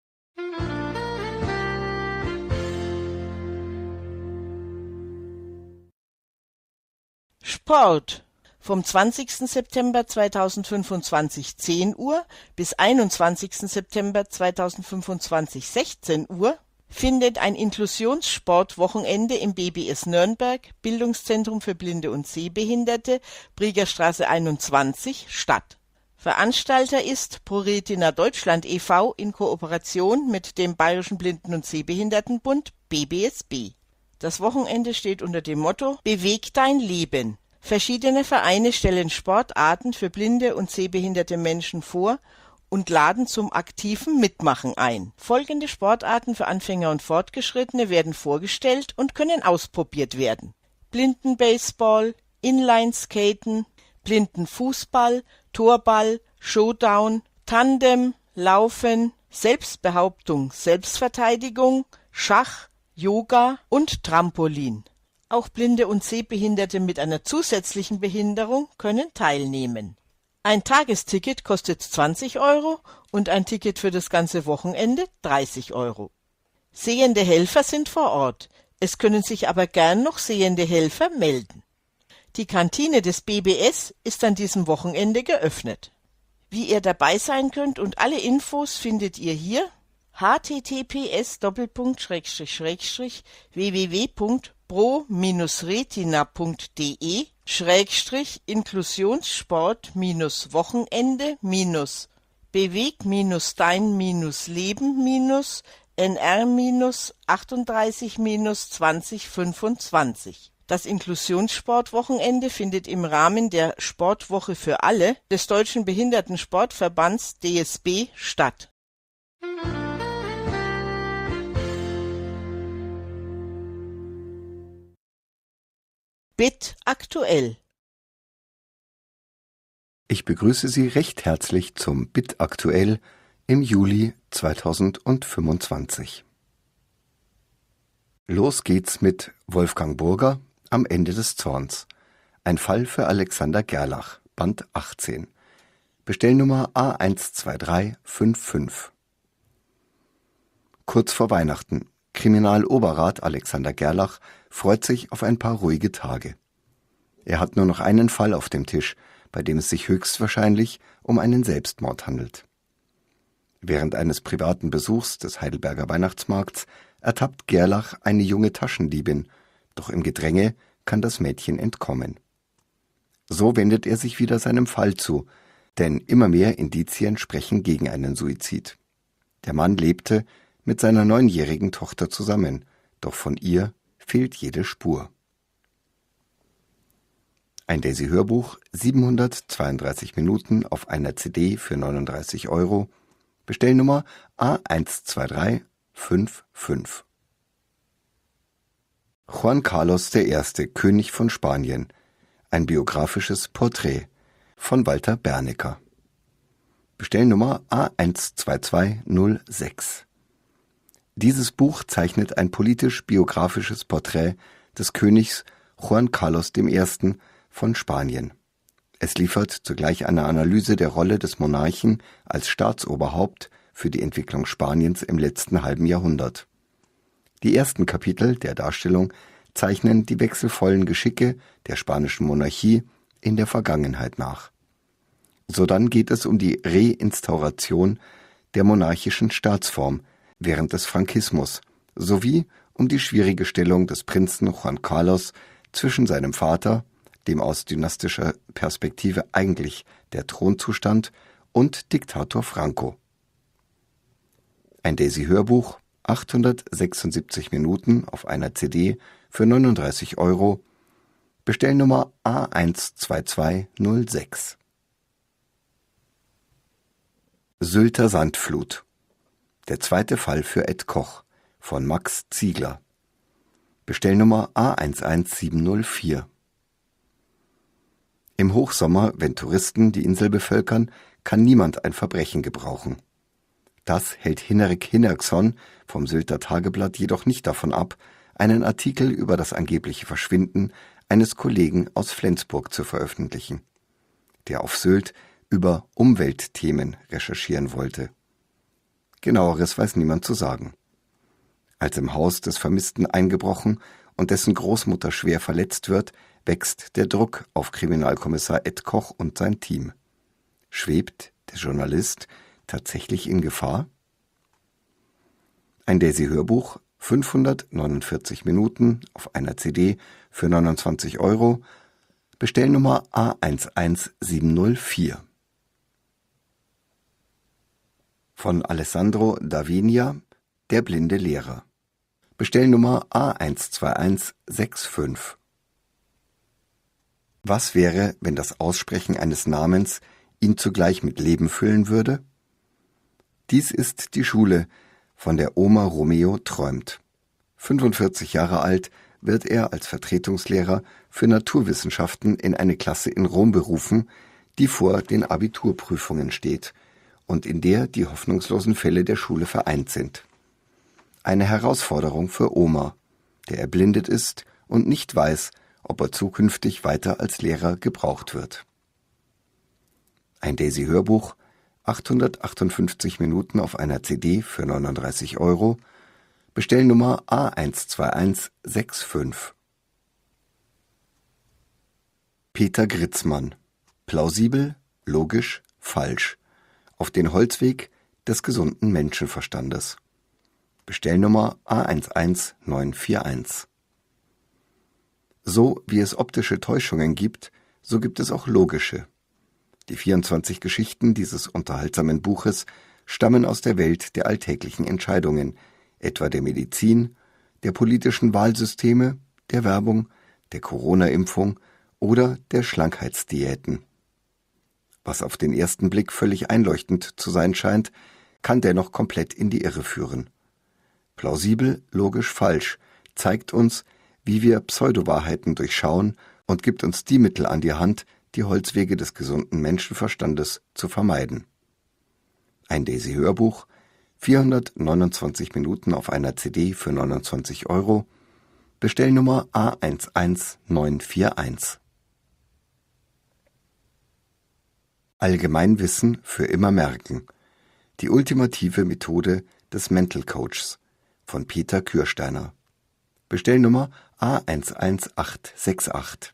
Sport. Vom 20. September 2025 10 Uhr bis 21. September 2025 16 Uhr findet ein Inklusionssportwochenende im BBS Nürnberg, Bildungszentrum für Blinde und Sehbehinderte, Briegerstraße 21, statt. Veranstalter ist ProRetina Deutschland e.V. in Kooperation mit dem Bayerischen Blinden- und Sehbehindertenbund BBSB. Das Wochenende steht unter dem Motto »Beweg dein Leben«. Verschiedene Vereine stellen Sportarten für blinde und sehbehinderte Menschen vor und laden zum aktiven Mitmachen ein. Folgende Sportarten für Anfänger und Fortgeschrittene werden vorgestellt und können ausprobiert werden: Blindenbaseball, Inlineskaten, Blindenfußball, Torball, Showdown, Tandem, Laufen, Selbstbehauptung, Selbstverteidigung, Schach, Yoga und Trampolin. Auch Blinde und Sehbehinderte mit einer zusätzlichen Behinderung können teilnehmen. Ein Tagesticket kostet 20 € und ein Ticket für das ganze Wochenende 30 €. Sehende Helfer sind vor Ort. Es können sich aber gern noch sehende Helfer melden. Die Kantine des BBS ist an diesem Wochenende geöffnet. Wie ihr dabei sein könnt und alle Infos findet ihr hier: https://www.pro-retina.de/inklusionssport-wochenende-beweg-dein-leben-2025. Das Inklusionssportwochenende findet im Rahmen der Sportwoche für alle des Deutschen Behindertensportverbands DSB statt. BIT aktuell. Ich begrüße Sie recht herzlich zum BIT aktuell im Juli 2025. Los geht's mit Wolfgang Burger, Am Ende des Zorns. Ein Fall für Alexander Gerlach, Band 18. Bestellnummer A12355. Kurz vor Weihnachten. Kriminaloberrat Alexander Gerlach freut sich auf ein paar ruhige Tage. Er hat nur noch einen Fall auf dem Tisch, bei dem es sich höchstwahrscheinlich um einen Selbstmord handelt. Während eines privaten Besuchs des Heidelberger Weihnachtsmarkts ertappt Gerlach eine junge Taschendiebin, doch im Gedränge kann das Mädchen entkommen. So wendet er sich wieder seinem Fall zu, denn immer mehr Indizien sprechen gegen einen Suizid. Der Mann lebte mit seiner 9-jährigen Tochter zusammen, doch von ihr fehlt jede Spur. Ein Daisy-Hörbuch, 732 Minuten auf einer CD für 39 €, Bestellnummer A12355. Juan Carlos I., König von Spanien, ein biografisches Porträt von Walter Bernecker. Bestellnummer A12206. Dieses Buch zeichnet ein politisch-biografisches Porträt des Königs Juan Carlos I. von Spanien. Es liefert zugleich eine Analyse der Rolle des Monarchen als Staatsoberhaupt für die Entwicklung Spaniens im letzten halben Jahrhundert. Die ersten Kapitel der Darstellung zeichnen die wechselvollen Geschicke der spanischen Monarchie in der Vergangenheit nach. Sodann geht es um die Reinstauration der monarchischen Staatsform während des Frankismus sowie um die schwierige Stellung des Prinzen Juan Carlos zwischen seinem Vater, dem aus dynastischer Perspektive eigentlich der Thronzustand, und Diktator Franco. Ein Daisy-Hörbuch, 876 Minuten auf einer CD für 39 €. Bestellnummer A12206. Sylter Sandflut. Der zweite Fall für Ed Koch von Max Ziegler. Bestellnummer A11704. Im Hochsommer, wenn Touristen die Insel bevölkern, kann niemand ein Verbrechen gebrauchen. Das hält Hinnerik Hinnerksson vom Sylter Tageblatt jedoch nicht davon ab, einen Artikel über das angebliche Verschwinden eines Kollegen aus Flensburg zu veröffentlichen, der auf Sylt über Umweltthemen recherchieren wollte. Genaueres weiß niemand zu sagen. Als im Haus des Vermissten eingebrochen und dessen Großmutter schwer verletzt wird, wächst der Druck auf Kriminalkommissar Ed Koch und sein Team. Schwebt der Journalist tatsächlich in Gefahr? Ein Daisy-Hörbuch, 549 Minuten auf einer CD für 29 €. Bestellnummer A11704. Von Alessandro Davinia, Der blinde Lehrer. Bestellnummer A12165. Was wäre, wenn das Aussprechen eines Namens ihn zugleich mit Leben füllen würde? Dies ist die Schule, von der Oma Romeo träumt. 45 Jahre alt wird er als Vertretungslehrer für Naturwissenschaften in eine Klasse in Rom berufen, die vor den Abiturprüfungen steht und in der die hoffnungslosen Fälle der Schule vereint sind. Eine Herausforderung für Oma, der erblindet ist und nicht weiß, ob er zukünftig weiter als Lehrer gebraucht wird. Ein Daisy-Hörbuch, 858 Minuten auf einer CD für 39 €. Bestellnummer A12165. Peter Gritzmann. Plausibel, logisch, falsch. Auf den Holzweg des gesunden Menschenverstandes. Bestellnummer A11941. So wie es optische Täuschungen gibt, so gibt es auch logische. Die 24 Geschichten dieses unterhaltsamen Buches stammen aus der Welt der alltäglichen Entscheidungen, etwa der Medizin, der politischen Wahlsysteme, der Werbung, der Corona-Impfung oder der Schlankheitsdiäten. Was auf den ersten Blick völlig einleuchtend zu sein scheint, kann dennoch komplett in die Irre führen. Plausibel, logisch, falsch zeigt uns, wie wir Pseudowahrheiten durchschauen und gibt uns die Mittel an die Hand, die Holzwege des gesunden Menschenverstandes zu vermeiden. Ein Daisy-Hörbuch, 429 Minuten auf einer CD für 29 €. Bestellnummer A11941. Allgemeinwissen für immer merken. Die ultimative Methode des Mental Coachs von Peter Kürsteiner. Bestellnummer A11868.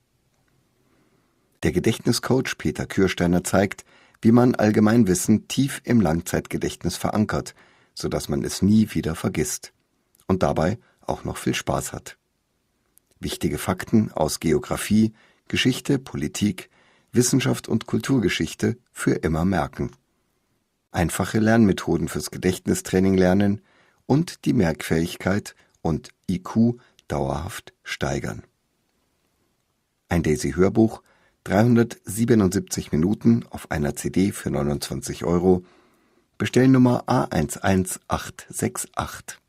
Der Gedächtniscoach Peter Kürsteiner zeigt, wie man Allgemeinwissen tief im Langzeitgedächtnis verankert, sodass man es nie wieder vergisst und dabei auch noch viel Spaß hat. Wichtige Fakten aus Geografie, Geschichte, Politik, Wissenschaft und Kulturgeschichte für immer merken. Einfache Lernmethoden fürs Gedächtnistraining lernen und die Merkfähigkeit und IQ dauerhaft steigern. Ein Daisy-Hörbuch, 377 Minuten auf einer CD für 29 €. Bestellnummer A11868.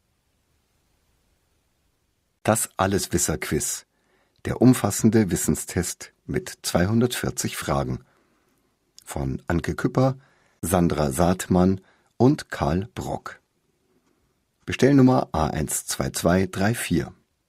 Das Alleswisser-Quiz. Der umfassende Wissenstest mit 240 Fragen. Von Anke Küpper, Sandra Saatmann und Karl Brock. Bestellnummer A12234.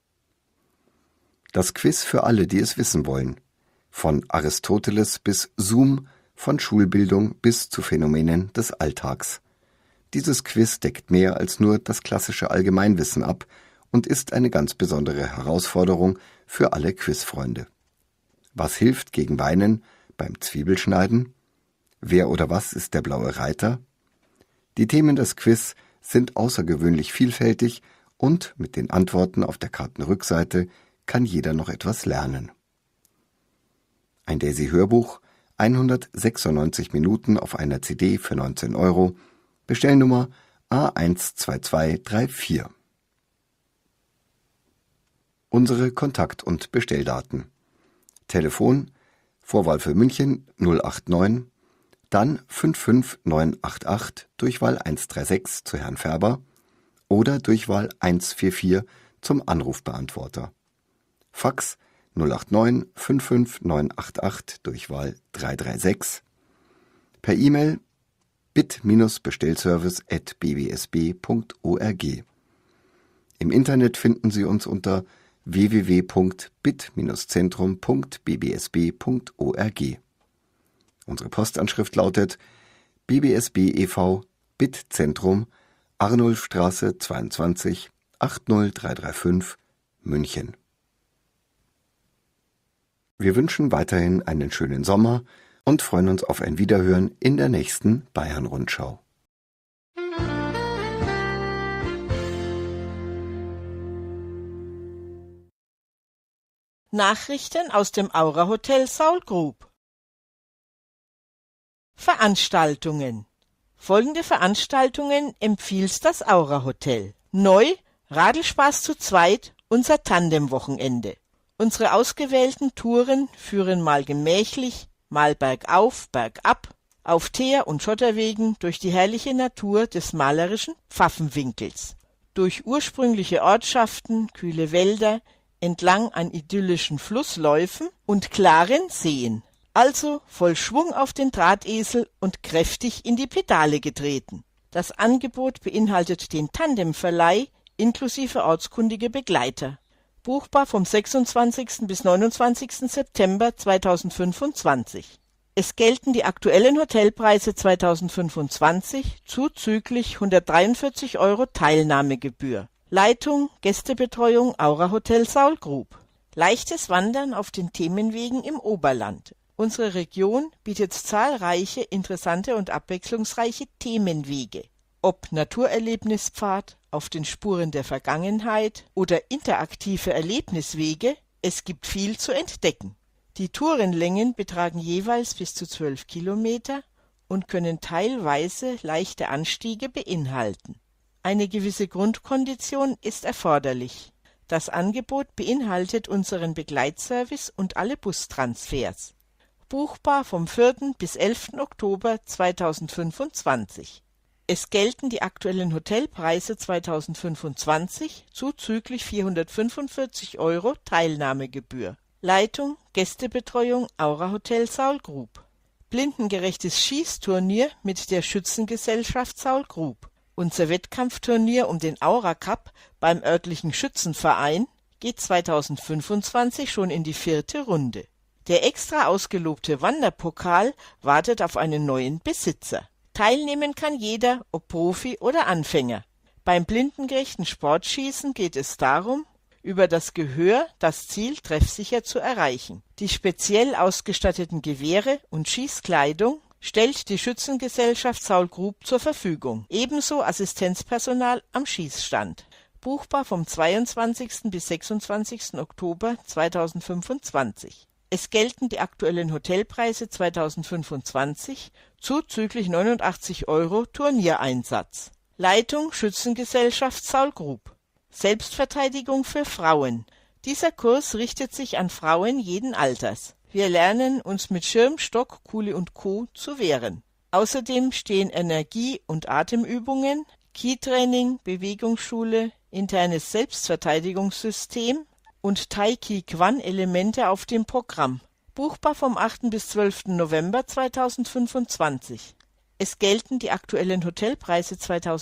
Das Quiz für alle, die es wissen wollen. Von Aristoteles bis Zoom, von Schulbildung bis zu Phänomenen des Alltags. Dieses Quiz deckt mehr als nur das klassische Allgemeinwissen ab und ist eine ganz besondere Herausforderung für alle Quizfreunde. Was hilft gegen Weinen beim Zwiebelschneiden? Wer oder was ist der blaue Reiter? Die Themen des Quiz sind außergewöhnlich vielfältig und mit den Antworten auf der Kartenrückseite kann jeder noch etwas lernen. Ein Daisy-Hörbuch, 196 Minuten auf einer CD für 19 €. Bestellnummer A12234. Unsere Kontakt- und Bestelldaten: Telefon Vorwahl für München 089, dann 55988 Durchwahl 136 zu Herrn Färber oder Durchwahl 144 zum Anrufbeantworter. Fax 089 55988 Durchwahl 336. Per E-Mail bit-bestellservice@bbsb.org. Im Internet finden Sie uns unter www.bit-zentrum.bbsb.org. Unsere Postanschrift lautet BBSB e.V. BIT-Zentrum, Arnulfstraße 22 80335, München. Wir wünschen weiterhin einen schönen Sommer und freuen uns auf ein Wiederhören in der nächsten Bayern-Rundschau. Nachrichten aus dem Aura-Hotel Saul-Grub. Veranstaltungen. Folgende Veranstaltungen empfiehlt das Aura-Hotel. Neu, Radelspaß zu zweit, unser Tandem-Wochenende. Unsere ausgewählten Touren führen mal gemächlich, mal bergauf, bergab, auf Teer- und Schotterwegen durch die herrliche Natur des malerischen Pfaffenwinkels, durch ursprüngliche Ortschaften, kühle Wälder, entlang an idyllischen Flussläufen und klaren Seen. Also voll Schwung auf den Drahtesel und kräftig in die Pedale getreten. Das Angebot beinhaltet den Tandemverleih inklusive ortskundige Begleiter. Buchbar vom 26. bis 29. September 2025. Es gelten die aktuellen Hotelpreise 2025 zuzüglich 143 € Teilnahmegebühr. Leitung, Gästebetreuung Aura Hotel Saul-Grub. Leichtes Wandern auf den Themenwegen im Oberland. Unsere Region bietet zahlreiche interessante und abwechslungsreiche Themenwege. Ob Naturerlebnispfad, auf den Spuren der Vergangenheit oder interaktive Erlebniswege, es gibt viel zu entdecken. Die Tourenlängen betragen jeweils bis zu 12 Kilometer und können teilweise leichte Anstiege beinhalten. Eine gewisse Grundkondition ist erforderlich. Das Angebot beinhaltet unseren Begleitservice und alle Bustransfers. Buchbar vom 4. bis 11. Oktober 2025. Es gelten die aktuellen Hotelpreise 2025 zuzüglich 445 € Teilnahmegebühr. Leitung, Gästebetreuung Aura Hotel Saul-Grub. Blindengerechtes Schießturnier mit der Schützengesellschaft Saul-Grub. Unser Wettkampfturnier um den Aura Cup beim örtlichen Schützenverein geht 2025 schon in die 4. Runde. Der extra ausgelobte Wanderpokal wartet auf einen neuen Besitzer. Teilnehmen kann jeder, ob Profi oder Anfänger. Beim blindengerechten Sportschießen geht es darum, über das Gehör das Ziel treffsicher zu erreichen. Die speziell ausgestatteten Gewehre und Schießkleidung stellt die Schützengesellschaft Saul-Grub zur Verfügung. Ebenso Assistenzpersonal am Schießstand. Buchbar vom 22. bis 26. Oktober 2025. Es gelten die aktuellen Hotelpreise 2025 zuzüglich 89 € Turniereinsatz. Leitung Schützengesellschaft Saul-Grub. Selbstverteidigung für Frauen. Dieser Kurs richtet sich an Frauen jeden Alters. Wir lernen, uns mit Schirm, Stock, Kuhle und Co. zu wehren. Außerdem stehen Energie- und Atemübungen, Ki-Training, Bewegungsschule, internes Selbstverteidigungssystem und Tai-Chi-Quan-Elemente auf dem Programm. Buchbar vom 8. bis 12. November 2025. Es gelten die aktuellen Hotelpreise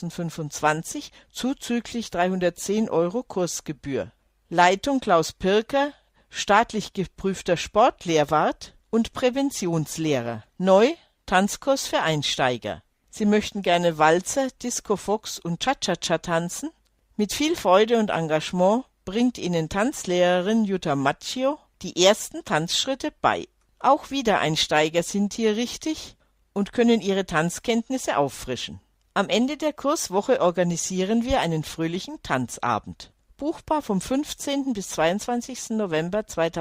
2025 zuzüglich 310 € Kursgebühr. Leitung Klaus Pirker, staatlich geprüfter Sportlehrwart und Präventionslehrer. Neu, Tanzkurs für Einsteiger. Sie möchten gerne Walzer, Disco Fox und Cha-Cha-Cha tanzen? Mit viel Freude und Engagement bringt Ihnen Tanzlehrerin Jutta Macchio die ersten Tanzschritte bei. Auch Wiedereinsteiger sind hier richtig und können ihre Tanzkenntnisse auffrischen. Am Ende der Kurswoche organisieren wir einen fröhlichen Tanzabend. Buchbar vom 15. bis 22. November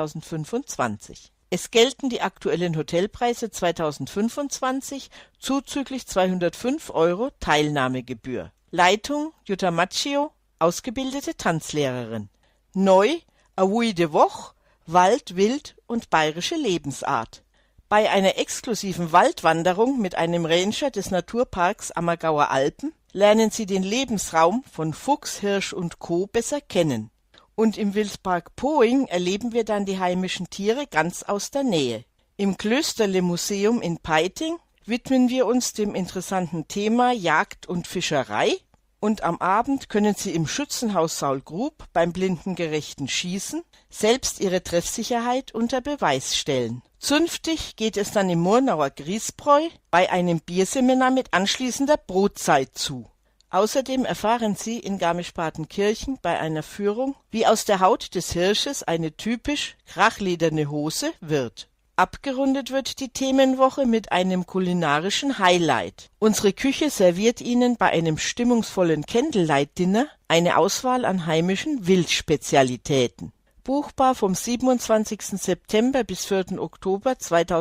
2025. Es gelten die aktuellen Hotelpreise 2025 zuzüglich 205 € Teilnahmegebühr. Leitung Jutta Macchio, ausgebildete Tanzlehrerin. Neu Awui de Woch, Wald, Wild und bayerische Lebensart. Bei einer exklusiven Waldwanderung mit einem Ranger des Naturparks Ammergauer Alpen lernen Sie den Lebensraum von Fuchs, Hirsch und Co. besser kennen. Und im Wildpark Poing erleben wir dann die heimischen Tiere ganz aus der Nähe. Im Klösterle-Museum in Peiting widmen wir uns dem interessanten Thema Jagd und Fischerei. Und am Abend können Sie im Schützenhaus Saul Grub beim blindengerechten Schießen selbst Ihre Treffsicherheit unter Beweis stellen. Zünftig geht es dann im Murnauer Griesbräu bei einem Bierseminar mit anschließender Brotzeit zu. Außerdem erfahren Sie in Garmisch-Partenkirchen bei einer Führung, wie aus der Haut des Hirsches eine typisch krachlederne Hose wird. Abgerundet wird die Themenwoche mit einem kulinarischen Highlight. Unsere Küche serviert Ihnen bei einem stimmungsvollen Candlelight-Dinner eine Auswahl an heimischen Wildspezialitäten. Buchbar vom 27. September bis 4. Oktober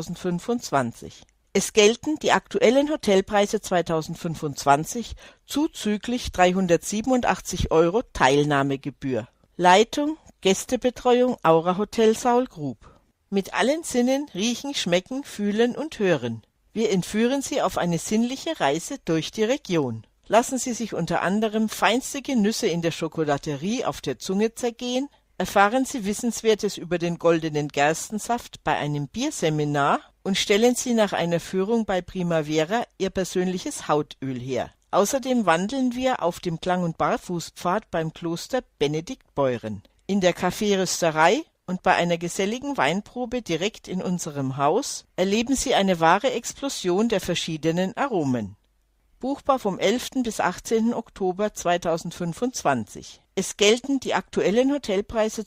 2025. Es gelten die aktuellen Hotelpreise 2025 zuzüglich 387 € Teilnahmegebühr. Leitung Gästebetreuung Aura Hotel Saul Grub. Mit allen Sinnen riechen, schmecken, fühlen und hören. Wir entführen Sie auf eine sinnliche Reise durch die Region. Lassen Sie sich unter anderem feinste Genüsse in der Schokolaterie auf der Zunge zergehen, erfahren Sie Wissenswertes über den goldenen Gerstensaft bei einem Bierseminar und stellen Sie nach einer Führung bei Primavera Ihr persönliches Hautöl her. Außerdem wandeln wir auf dem Klang- und Barfußpfad beim Kloster Benediktbeuren, in der Kaffeerösterei und bei einer geselligen Weinprobe direkt in unserem Haus erleben Sie eine wahre Explosion der verschiedenen Aromen. Buchbar vom 11. bis 18. Oktober 2025. Es gelten die aktuellen Hotelpreise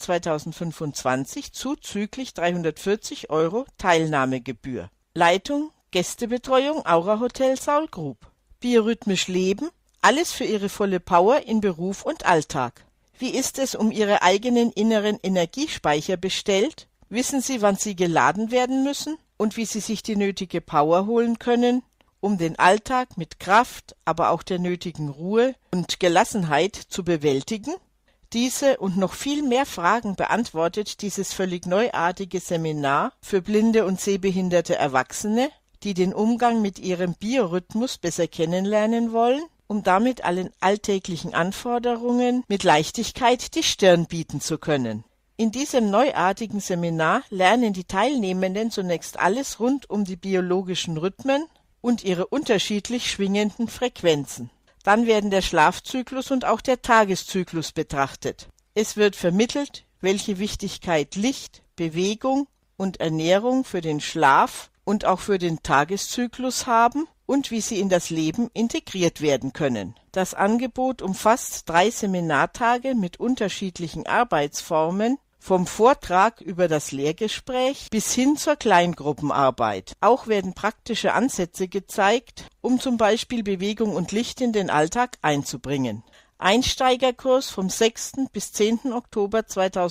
2025 zuzüglich 340 € Teilnahmegebühr. Leitung Gästebetreuung Aura Hotel Saul Grub. Biorhythmisch leben, alles für Ihre volle Power in Beruf und Alltag. Wie ist es um Ihre eigenen inneren Energiespeicher bestellt? Wissen Sie, wann sie geladen werden müssen und wie Sie sich die nötige Power holen können, um den Alltag mit Kraft, aber auch der nötigen Ruhe und Gelassenheit zu bewältigen? Diese und noch viel mehr Fragen beantwortet dieses völlig neuartige Seminar für blinde und sehbehinderte Erwachsene, die den Umgang mit ihrem Biorhythmus besser kennenlernen wollen, um damit allen alltäglichen Anforderungen mit Leichtigkeit die Stirn bieten zu können. In diesem neuartigen Seminar lernen die Teilnehmenden zunächst alles rund um die biologischen Rhythmen und ihre unterschiedlich schwingenden Frequenzen. Dann werden der Schlafzyklus und auch der Tageszyklus betrachtet. Es wird vermittelt, welche Wichtigkeit Licht, Bewegung und Ernährung für den Schlaf und auch für den Tageszyklus haben und wie sie in das Leben integriert werden können. Das Angebot umfasst 3 Seminartage mit unterschiedlichen Arbeitsformen, vom Vortrag über das Lehrgespräch bis hin zur Kleingruppenarbeit. Auch werden praktische Ansätze gezeigt, um zum Beispiel Bewegung und Licht in den Alltag einzubringen. Einsteigerkurs vom 6. bis 10. Oktober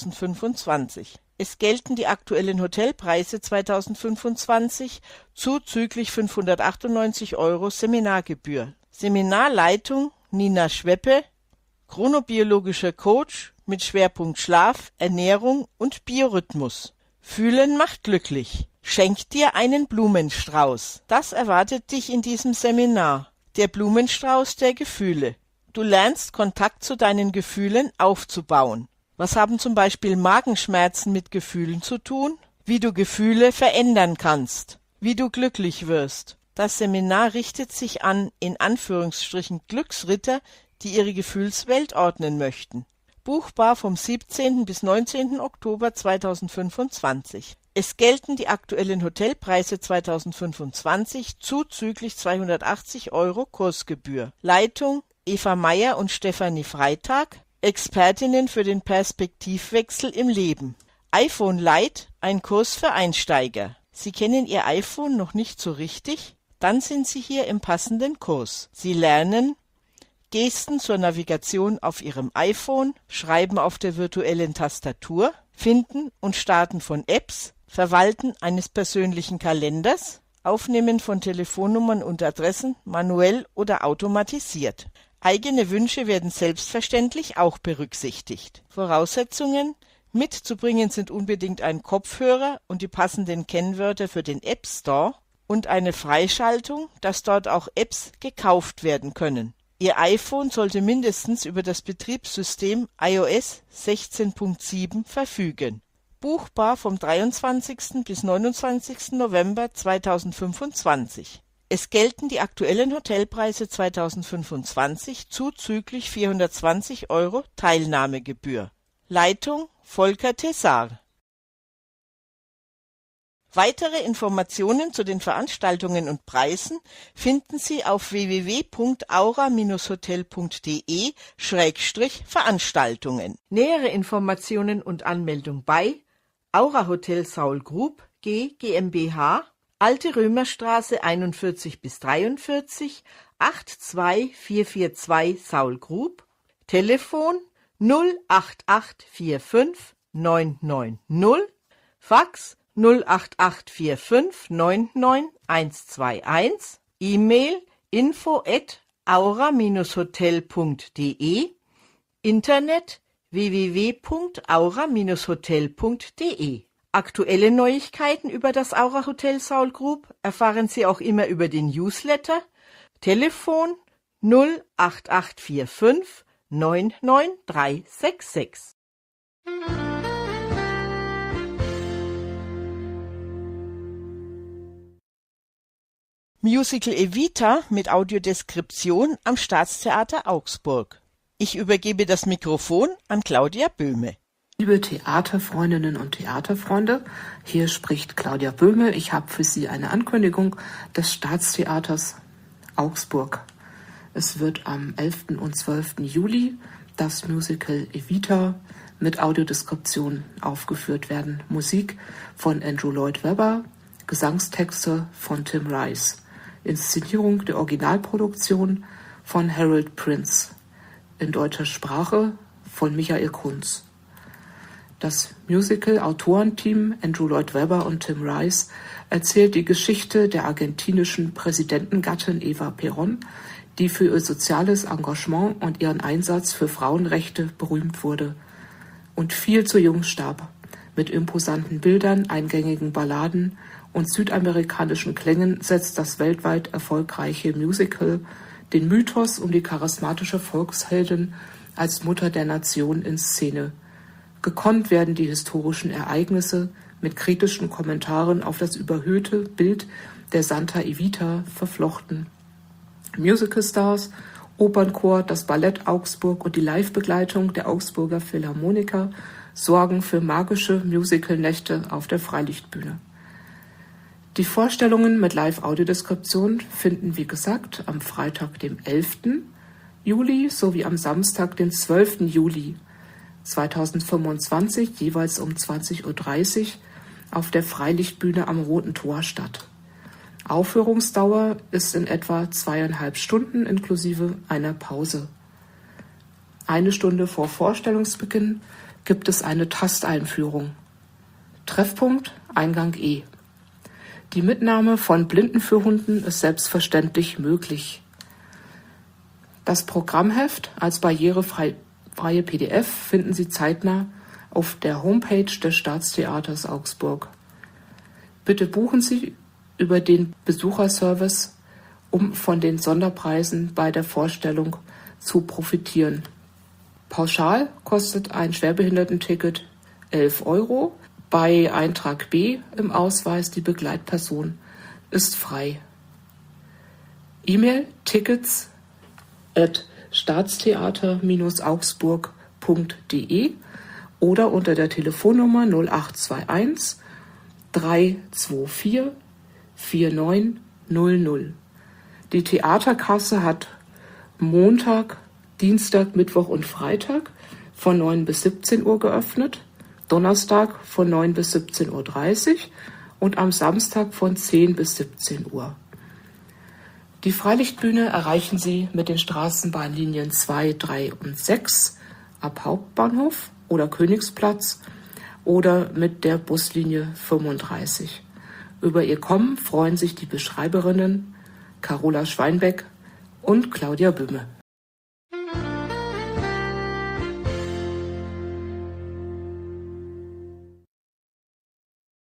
2025. Es gelten die aktuellen Hotelpreise 2025 zuzüglich 598 € Seminargebühr. Seminarleitung Nina Schweppe, chronobiologischer Coach mit Schwerpunkt Schlaf, Ernährung und Biorhythmus. Fühlen macht glücklich. Schenk dir einen Blumenstrauß. Das erwartet dich in diesem Seminar. Der Blumenstrauß der Gefühle. Du lernst, Kontakt zu deinen Gefühlen aufzubauen. Was haben zum Beispiel Magenschmerzen mit Gefühlen zu tun? Wie du Gefühle verändern kannst. Wie du glücklich wirst. Das Seminar richtet sich an, in Anführungsstrichen, Glücksritter, die ihre Gefühlswelt ordnen möchten. Buchbar vom 17. bis 19. Oktober 2025. Es gelten die aktuellen Hotelpreise 2025 zuzüglich 280 € Kursgebühr. Leitung Eva Meyer und Stefanie Freitag, Expertinnen für den Perspektivwechsel im Leben. iPhone Lite, ein Kurs für Einsteiger. Sie kennen Ihr iPhone noch nicht so richtig? Dann sind Sie hier im passenden Kurs. Sie lernen Gesten zur Navigation auf Ihrem iPhone, Schreiben auf der virtuellen Tastatur, Finden und Starten von Apps, Verwalten eines persönlichen Kalenders, Aufnehmen von Telefonnummern und Adressen, manuell oder automatisiert. Eigene Wünsche werden selbstverständlich auch berücksichtigt. Voraussetzungen: Mitzubringen sind unbedingt ein Kopfhörer und die passenden Kennwörter für den App Store und eine Freischaltung, dass dort auch Apps gekauft werden können. Ihr iPhone sollte mindestens über das Betriebssystem iOS 16.7 verfügen. Buchbar vom 23. bis 29. November 2025. Es gelten die aktuellen Hotelpreise 2025 zuzüglich 420 € Teilnahmegebühr. Leitung Volker Tessar. Weitere Informationen zu den Veranstaltungen und Preisen finden Sie auf www.aura-hotel.de/Veranstaltungen. Nähere Informationen und Anmeldung bei Aura Hotel Saul Group G GmbH, Alte Römerstraße 41 bis 43, 82442 Saul Group, Telefon 08845 990, Fax 08845 99121, E-Mail info@aura-hotel.de, Internet www.aura-hotel.de. Aktuelle Neuigkeiten über das Aura Hotel Saul Group erfahren Sie auch immer über den Newsletter. Telefon 08845 99366. Musical Evita mit Audiodeskription am Staatstheater Augsburg. Ich übergebe das Mikrofon an Claudia Böhme. Liebe Theaterfreundinnen und Theaterfreunde, hier spricht Claudia Böhme. Ich habe für Sie eine Ankündigung des Staatstheaters Augsburg. Es wird am 11. und 12. Juli das Musical Evita mit Audiodeskription aufgeführt werden. Musik von Andrew Lloyd Webber, Gesangstexte von Tim Rice. Inszenierung der Originalproduktion von Harold Prince. In deutscher Sprache von Michael Kunz. Das Musical-Autorenteam Andrew Lloyd Webber und Tim Rice erzählt die Geschichte der argentinischen Präsidentengattin Eva Perón, die für ihr soziales Engagement und ihren Einsatz für Frauenrechte berühmt wurde und viel zu jung starb. Mit imposanten Bildern, eingängigen Balladen und südamerikanischen Klängen setzt das weltweit erfolgreiche Musical den Mythos um die charismatische Volksheldin als Mutter der Nation in Szene. Gekonnt werden die historischen Ereignisse mit kritischen Kommentaren auf das überhöhte Bild der Santa Evita verflochten. Musicalstars, Opernchor, das Ballett Augsburg und die Live-Begleitung der Augsburger Philharmoniker sorgen für magische Musicalnächte auf der Freilichtbühne. Die Vorstellungen mit Live-Audiodeskription finden, wie gesagt, am Freitag, dem 11. Juli sowie am Samstag, den 12. Juli 2025, jeweils um 20:30 Uhr auf der Freilichtbühne am Roten Tor statt. Aufführungsdauer ist in etwa 2,5 Stunden inklusive einer Pause. 1 Stunde vor Vorstellungsbeginn gibt es eine Tasteinführung. Treffpunkt Eingang E. Die Mitnahme von Blindenführhunden ist selbstverständlich möglich. Das Programmheft als barrierefreie PDF finden Sie zeitnah auf der Homepage des Staatstheaters Augsburg. Bitte buchen Sie über den Besucherservice, um von den Sonderpreisen bei der Vorstellung zu profitieren. Pauschal kostet ein Schwerbehindertenticket 11 €. Bei Eintrag B im Ausweis die Begleitperson ist frei. E-Mail tickets@staatstheater-augsburg.de oder unter der Telefonnummer 0821 324 4900. Die Theaterkasse hat Montag, Dienstag, Mittwoch und Freitag von 9 bis 17 Uhr geöffnet, Donnerstag von 9 bis 17:30 Uhr und am Samstag von 10 bis 17 Uhr. Die Freilichtbühne erreichen Sie mit den Straßenbahnlinien 2, 3 und 6 ab Hauptbahnhof oder Königsplatz oder mit der Buslinie 35. Über Ihr Kommen freuen sich die Beschreiberinnen Carola Schweinbeck und Claudia Böhme.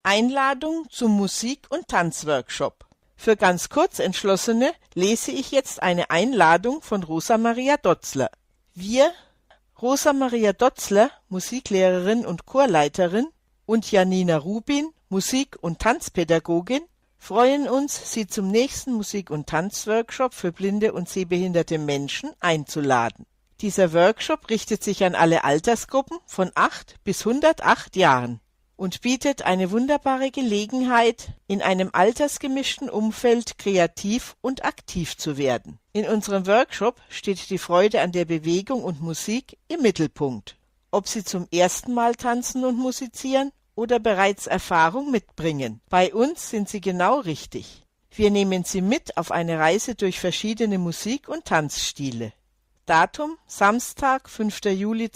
Einladung zum Musik- und Tanzworkshop. Für ganz Kurzentschlossene lese ich jetzt eine Einladung von Rosa Maria Dotzler. Wir, Rosa Maria Dotzler, Musiklehrerin und Chorleiterin, und Janina Rubin, Musik- und Tanzpädagogin, freuen uns, Sie zum nächsten Musik- und Tanzworkshop für blinde und sehbehinderte Menschen einzuladen. Dieser Workshop richtet sich an alle Altersgruppen von 8 bis 108 Jahren und bietet eine wunderbare Gelegenheit, in einem altersgemischten Umfeld kreativ und aktiv zu werden. In unserem Workshop steht die Freude an der Bewegung und Musik im Mittelpunkt. Ob Sie zum ersten Mal tanzen und musizieren oder bereits Erfahrung mitbringen, bei uns sind Sie genau richtig. Wir nehmen Sie mit auf eine Reise durch verschiedene Musik- und Tanzstile. Datum Samstag, 5. Juli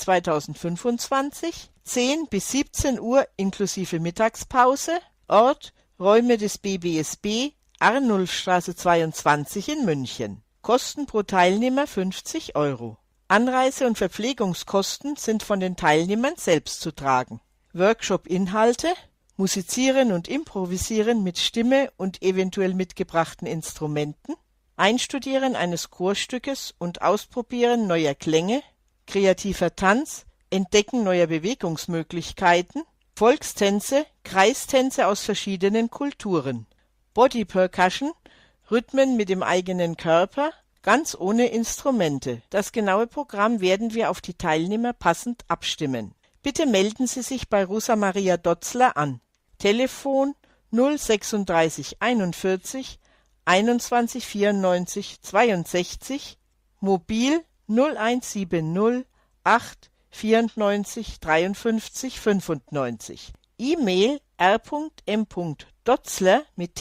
2025, 10 bis 17 Uhr inklusive Mittagspause. Ort Räume des BBSB, Arnulfstraße 22 in München. Kosten pro Teilnehmer 50 €. Anreise- und Verpflegungskosten sind von den Teilnehmern selbst zu tragen. Workshop-Inhalte: Musizieren und Improvisieren mit Stimme und eventuell mitgebrachten Instrumenten, Einstudieren eines Chorstückes und Ausprobieren neuer Klänge, kreativer Tanz, Entdecken neuer Bewegungsmöglichkeiten, Volkstänze, Kreistänze aus verschiedenen Kulturen, Body Percussion, Rhythmen mit dem eigenen Körper, ganz ohne Instrumente. Das genaue Programm werden wir auf die Teilnehmer passend abstimmen. Bitte melden Sie sich bei Rosa Maria Dotzler an. Telefon 036 41 21 94 62, mobil 0170 8 94 53 95. E-Mail r.m.dotzler mit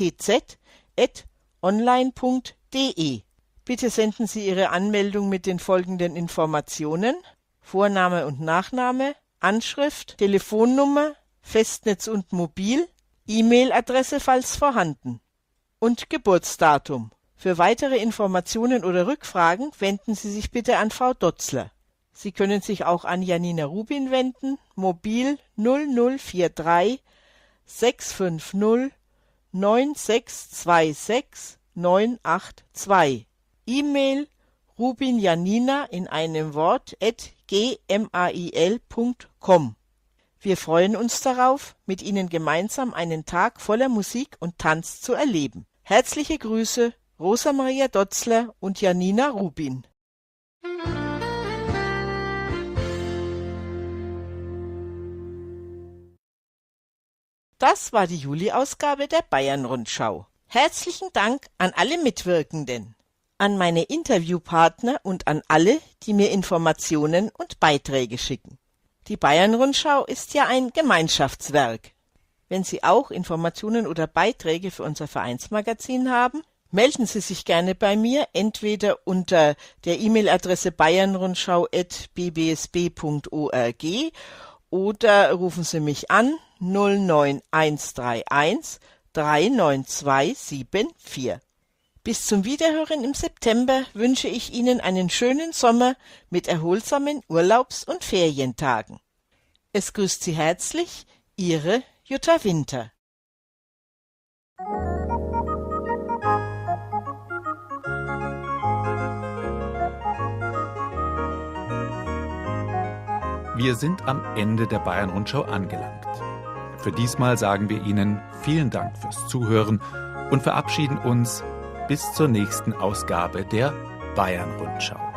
tz@online.de. Bitte senden Sie Ihre Anmeldung mit den folgenden Informationen: Vorname und Nachname, Anschrift, Telefonnummer, Festnetz und Mobil, E-Mail-Adresse falls vorhanden und Geburtsdatum. Für weitere Informationen oder Rückfragen wenden Sie sich bitte an Frau Dotzler. Sie können sich auch an Janina Rubin wenden, mobil 0043 650 9626 982. E-Mail rubinjanina in einem Wort @gmail.com. Wir freuen uns darauf, mit Ihnen gemeinsam einen Tag voller Musik und Tanz zu erleben. Herzliche Grüße, Rosa Maria Dotzler und Janina Rubin. Das war die Juli-Ausgabe der Bayern-Rundschau. Herzlichen Dank an alle Mitwirkenden, an meine Interviewpartner und an alle, die mir Informationen und Beiträge schicken. Die Bayern-Rundschau ist ja ein Gemeinschaftswerk. Wenn Sie auch Informationen oder Beiträge für unser Vereinsmagazin haben, melden Sie sich gerne bei mir, entweder unter der E-Mail-Adresse bayernrundschau@bbsb.org oder rufen Sie mich an 09131 39274. Bis zum Wiederhören im September wünsche ich Ihnen einen schönen Sommer mit erholsamen Urlaubs- und Ferientagen. Es grüßt Sie herzlich, Ihre Jutta Winter. Wir sind am Ende der Bayern-Rundschau angelangt. Für diesmal sagen wir Ihnen vielen Dank fürs Zuhören und verabschieden uns bis zur nächsten Ausgabe der Bayern-Rundschau.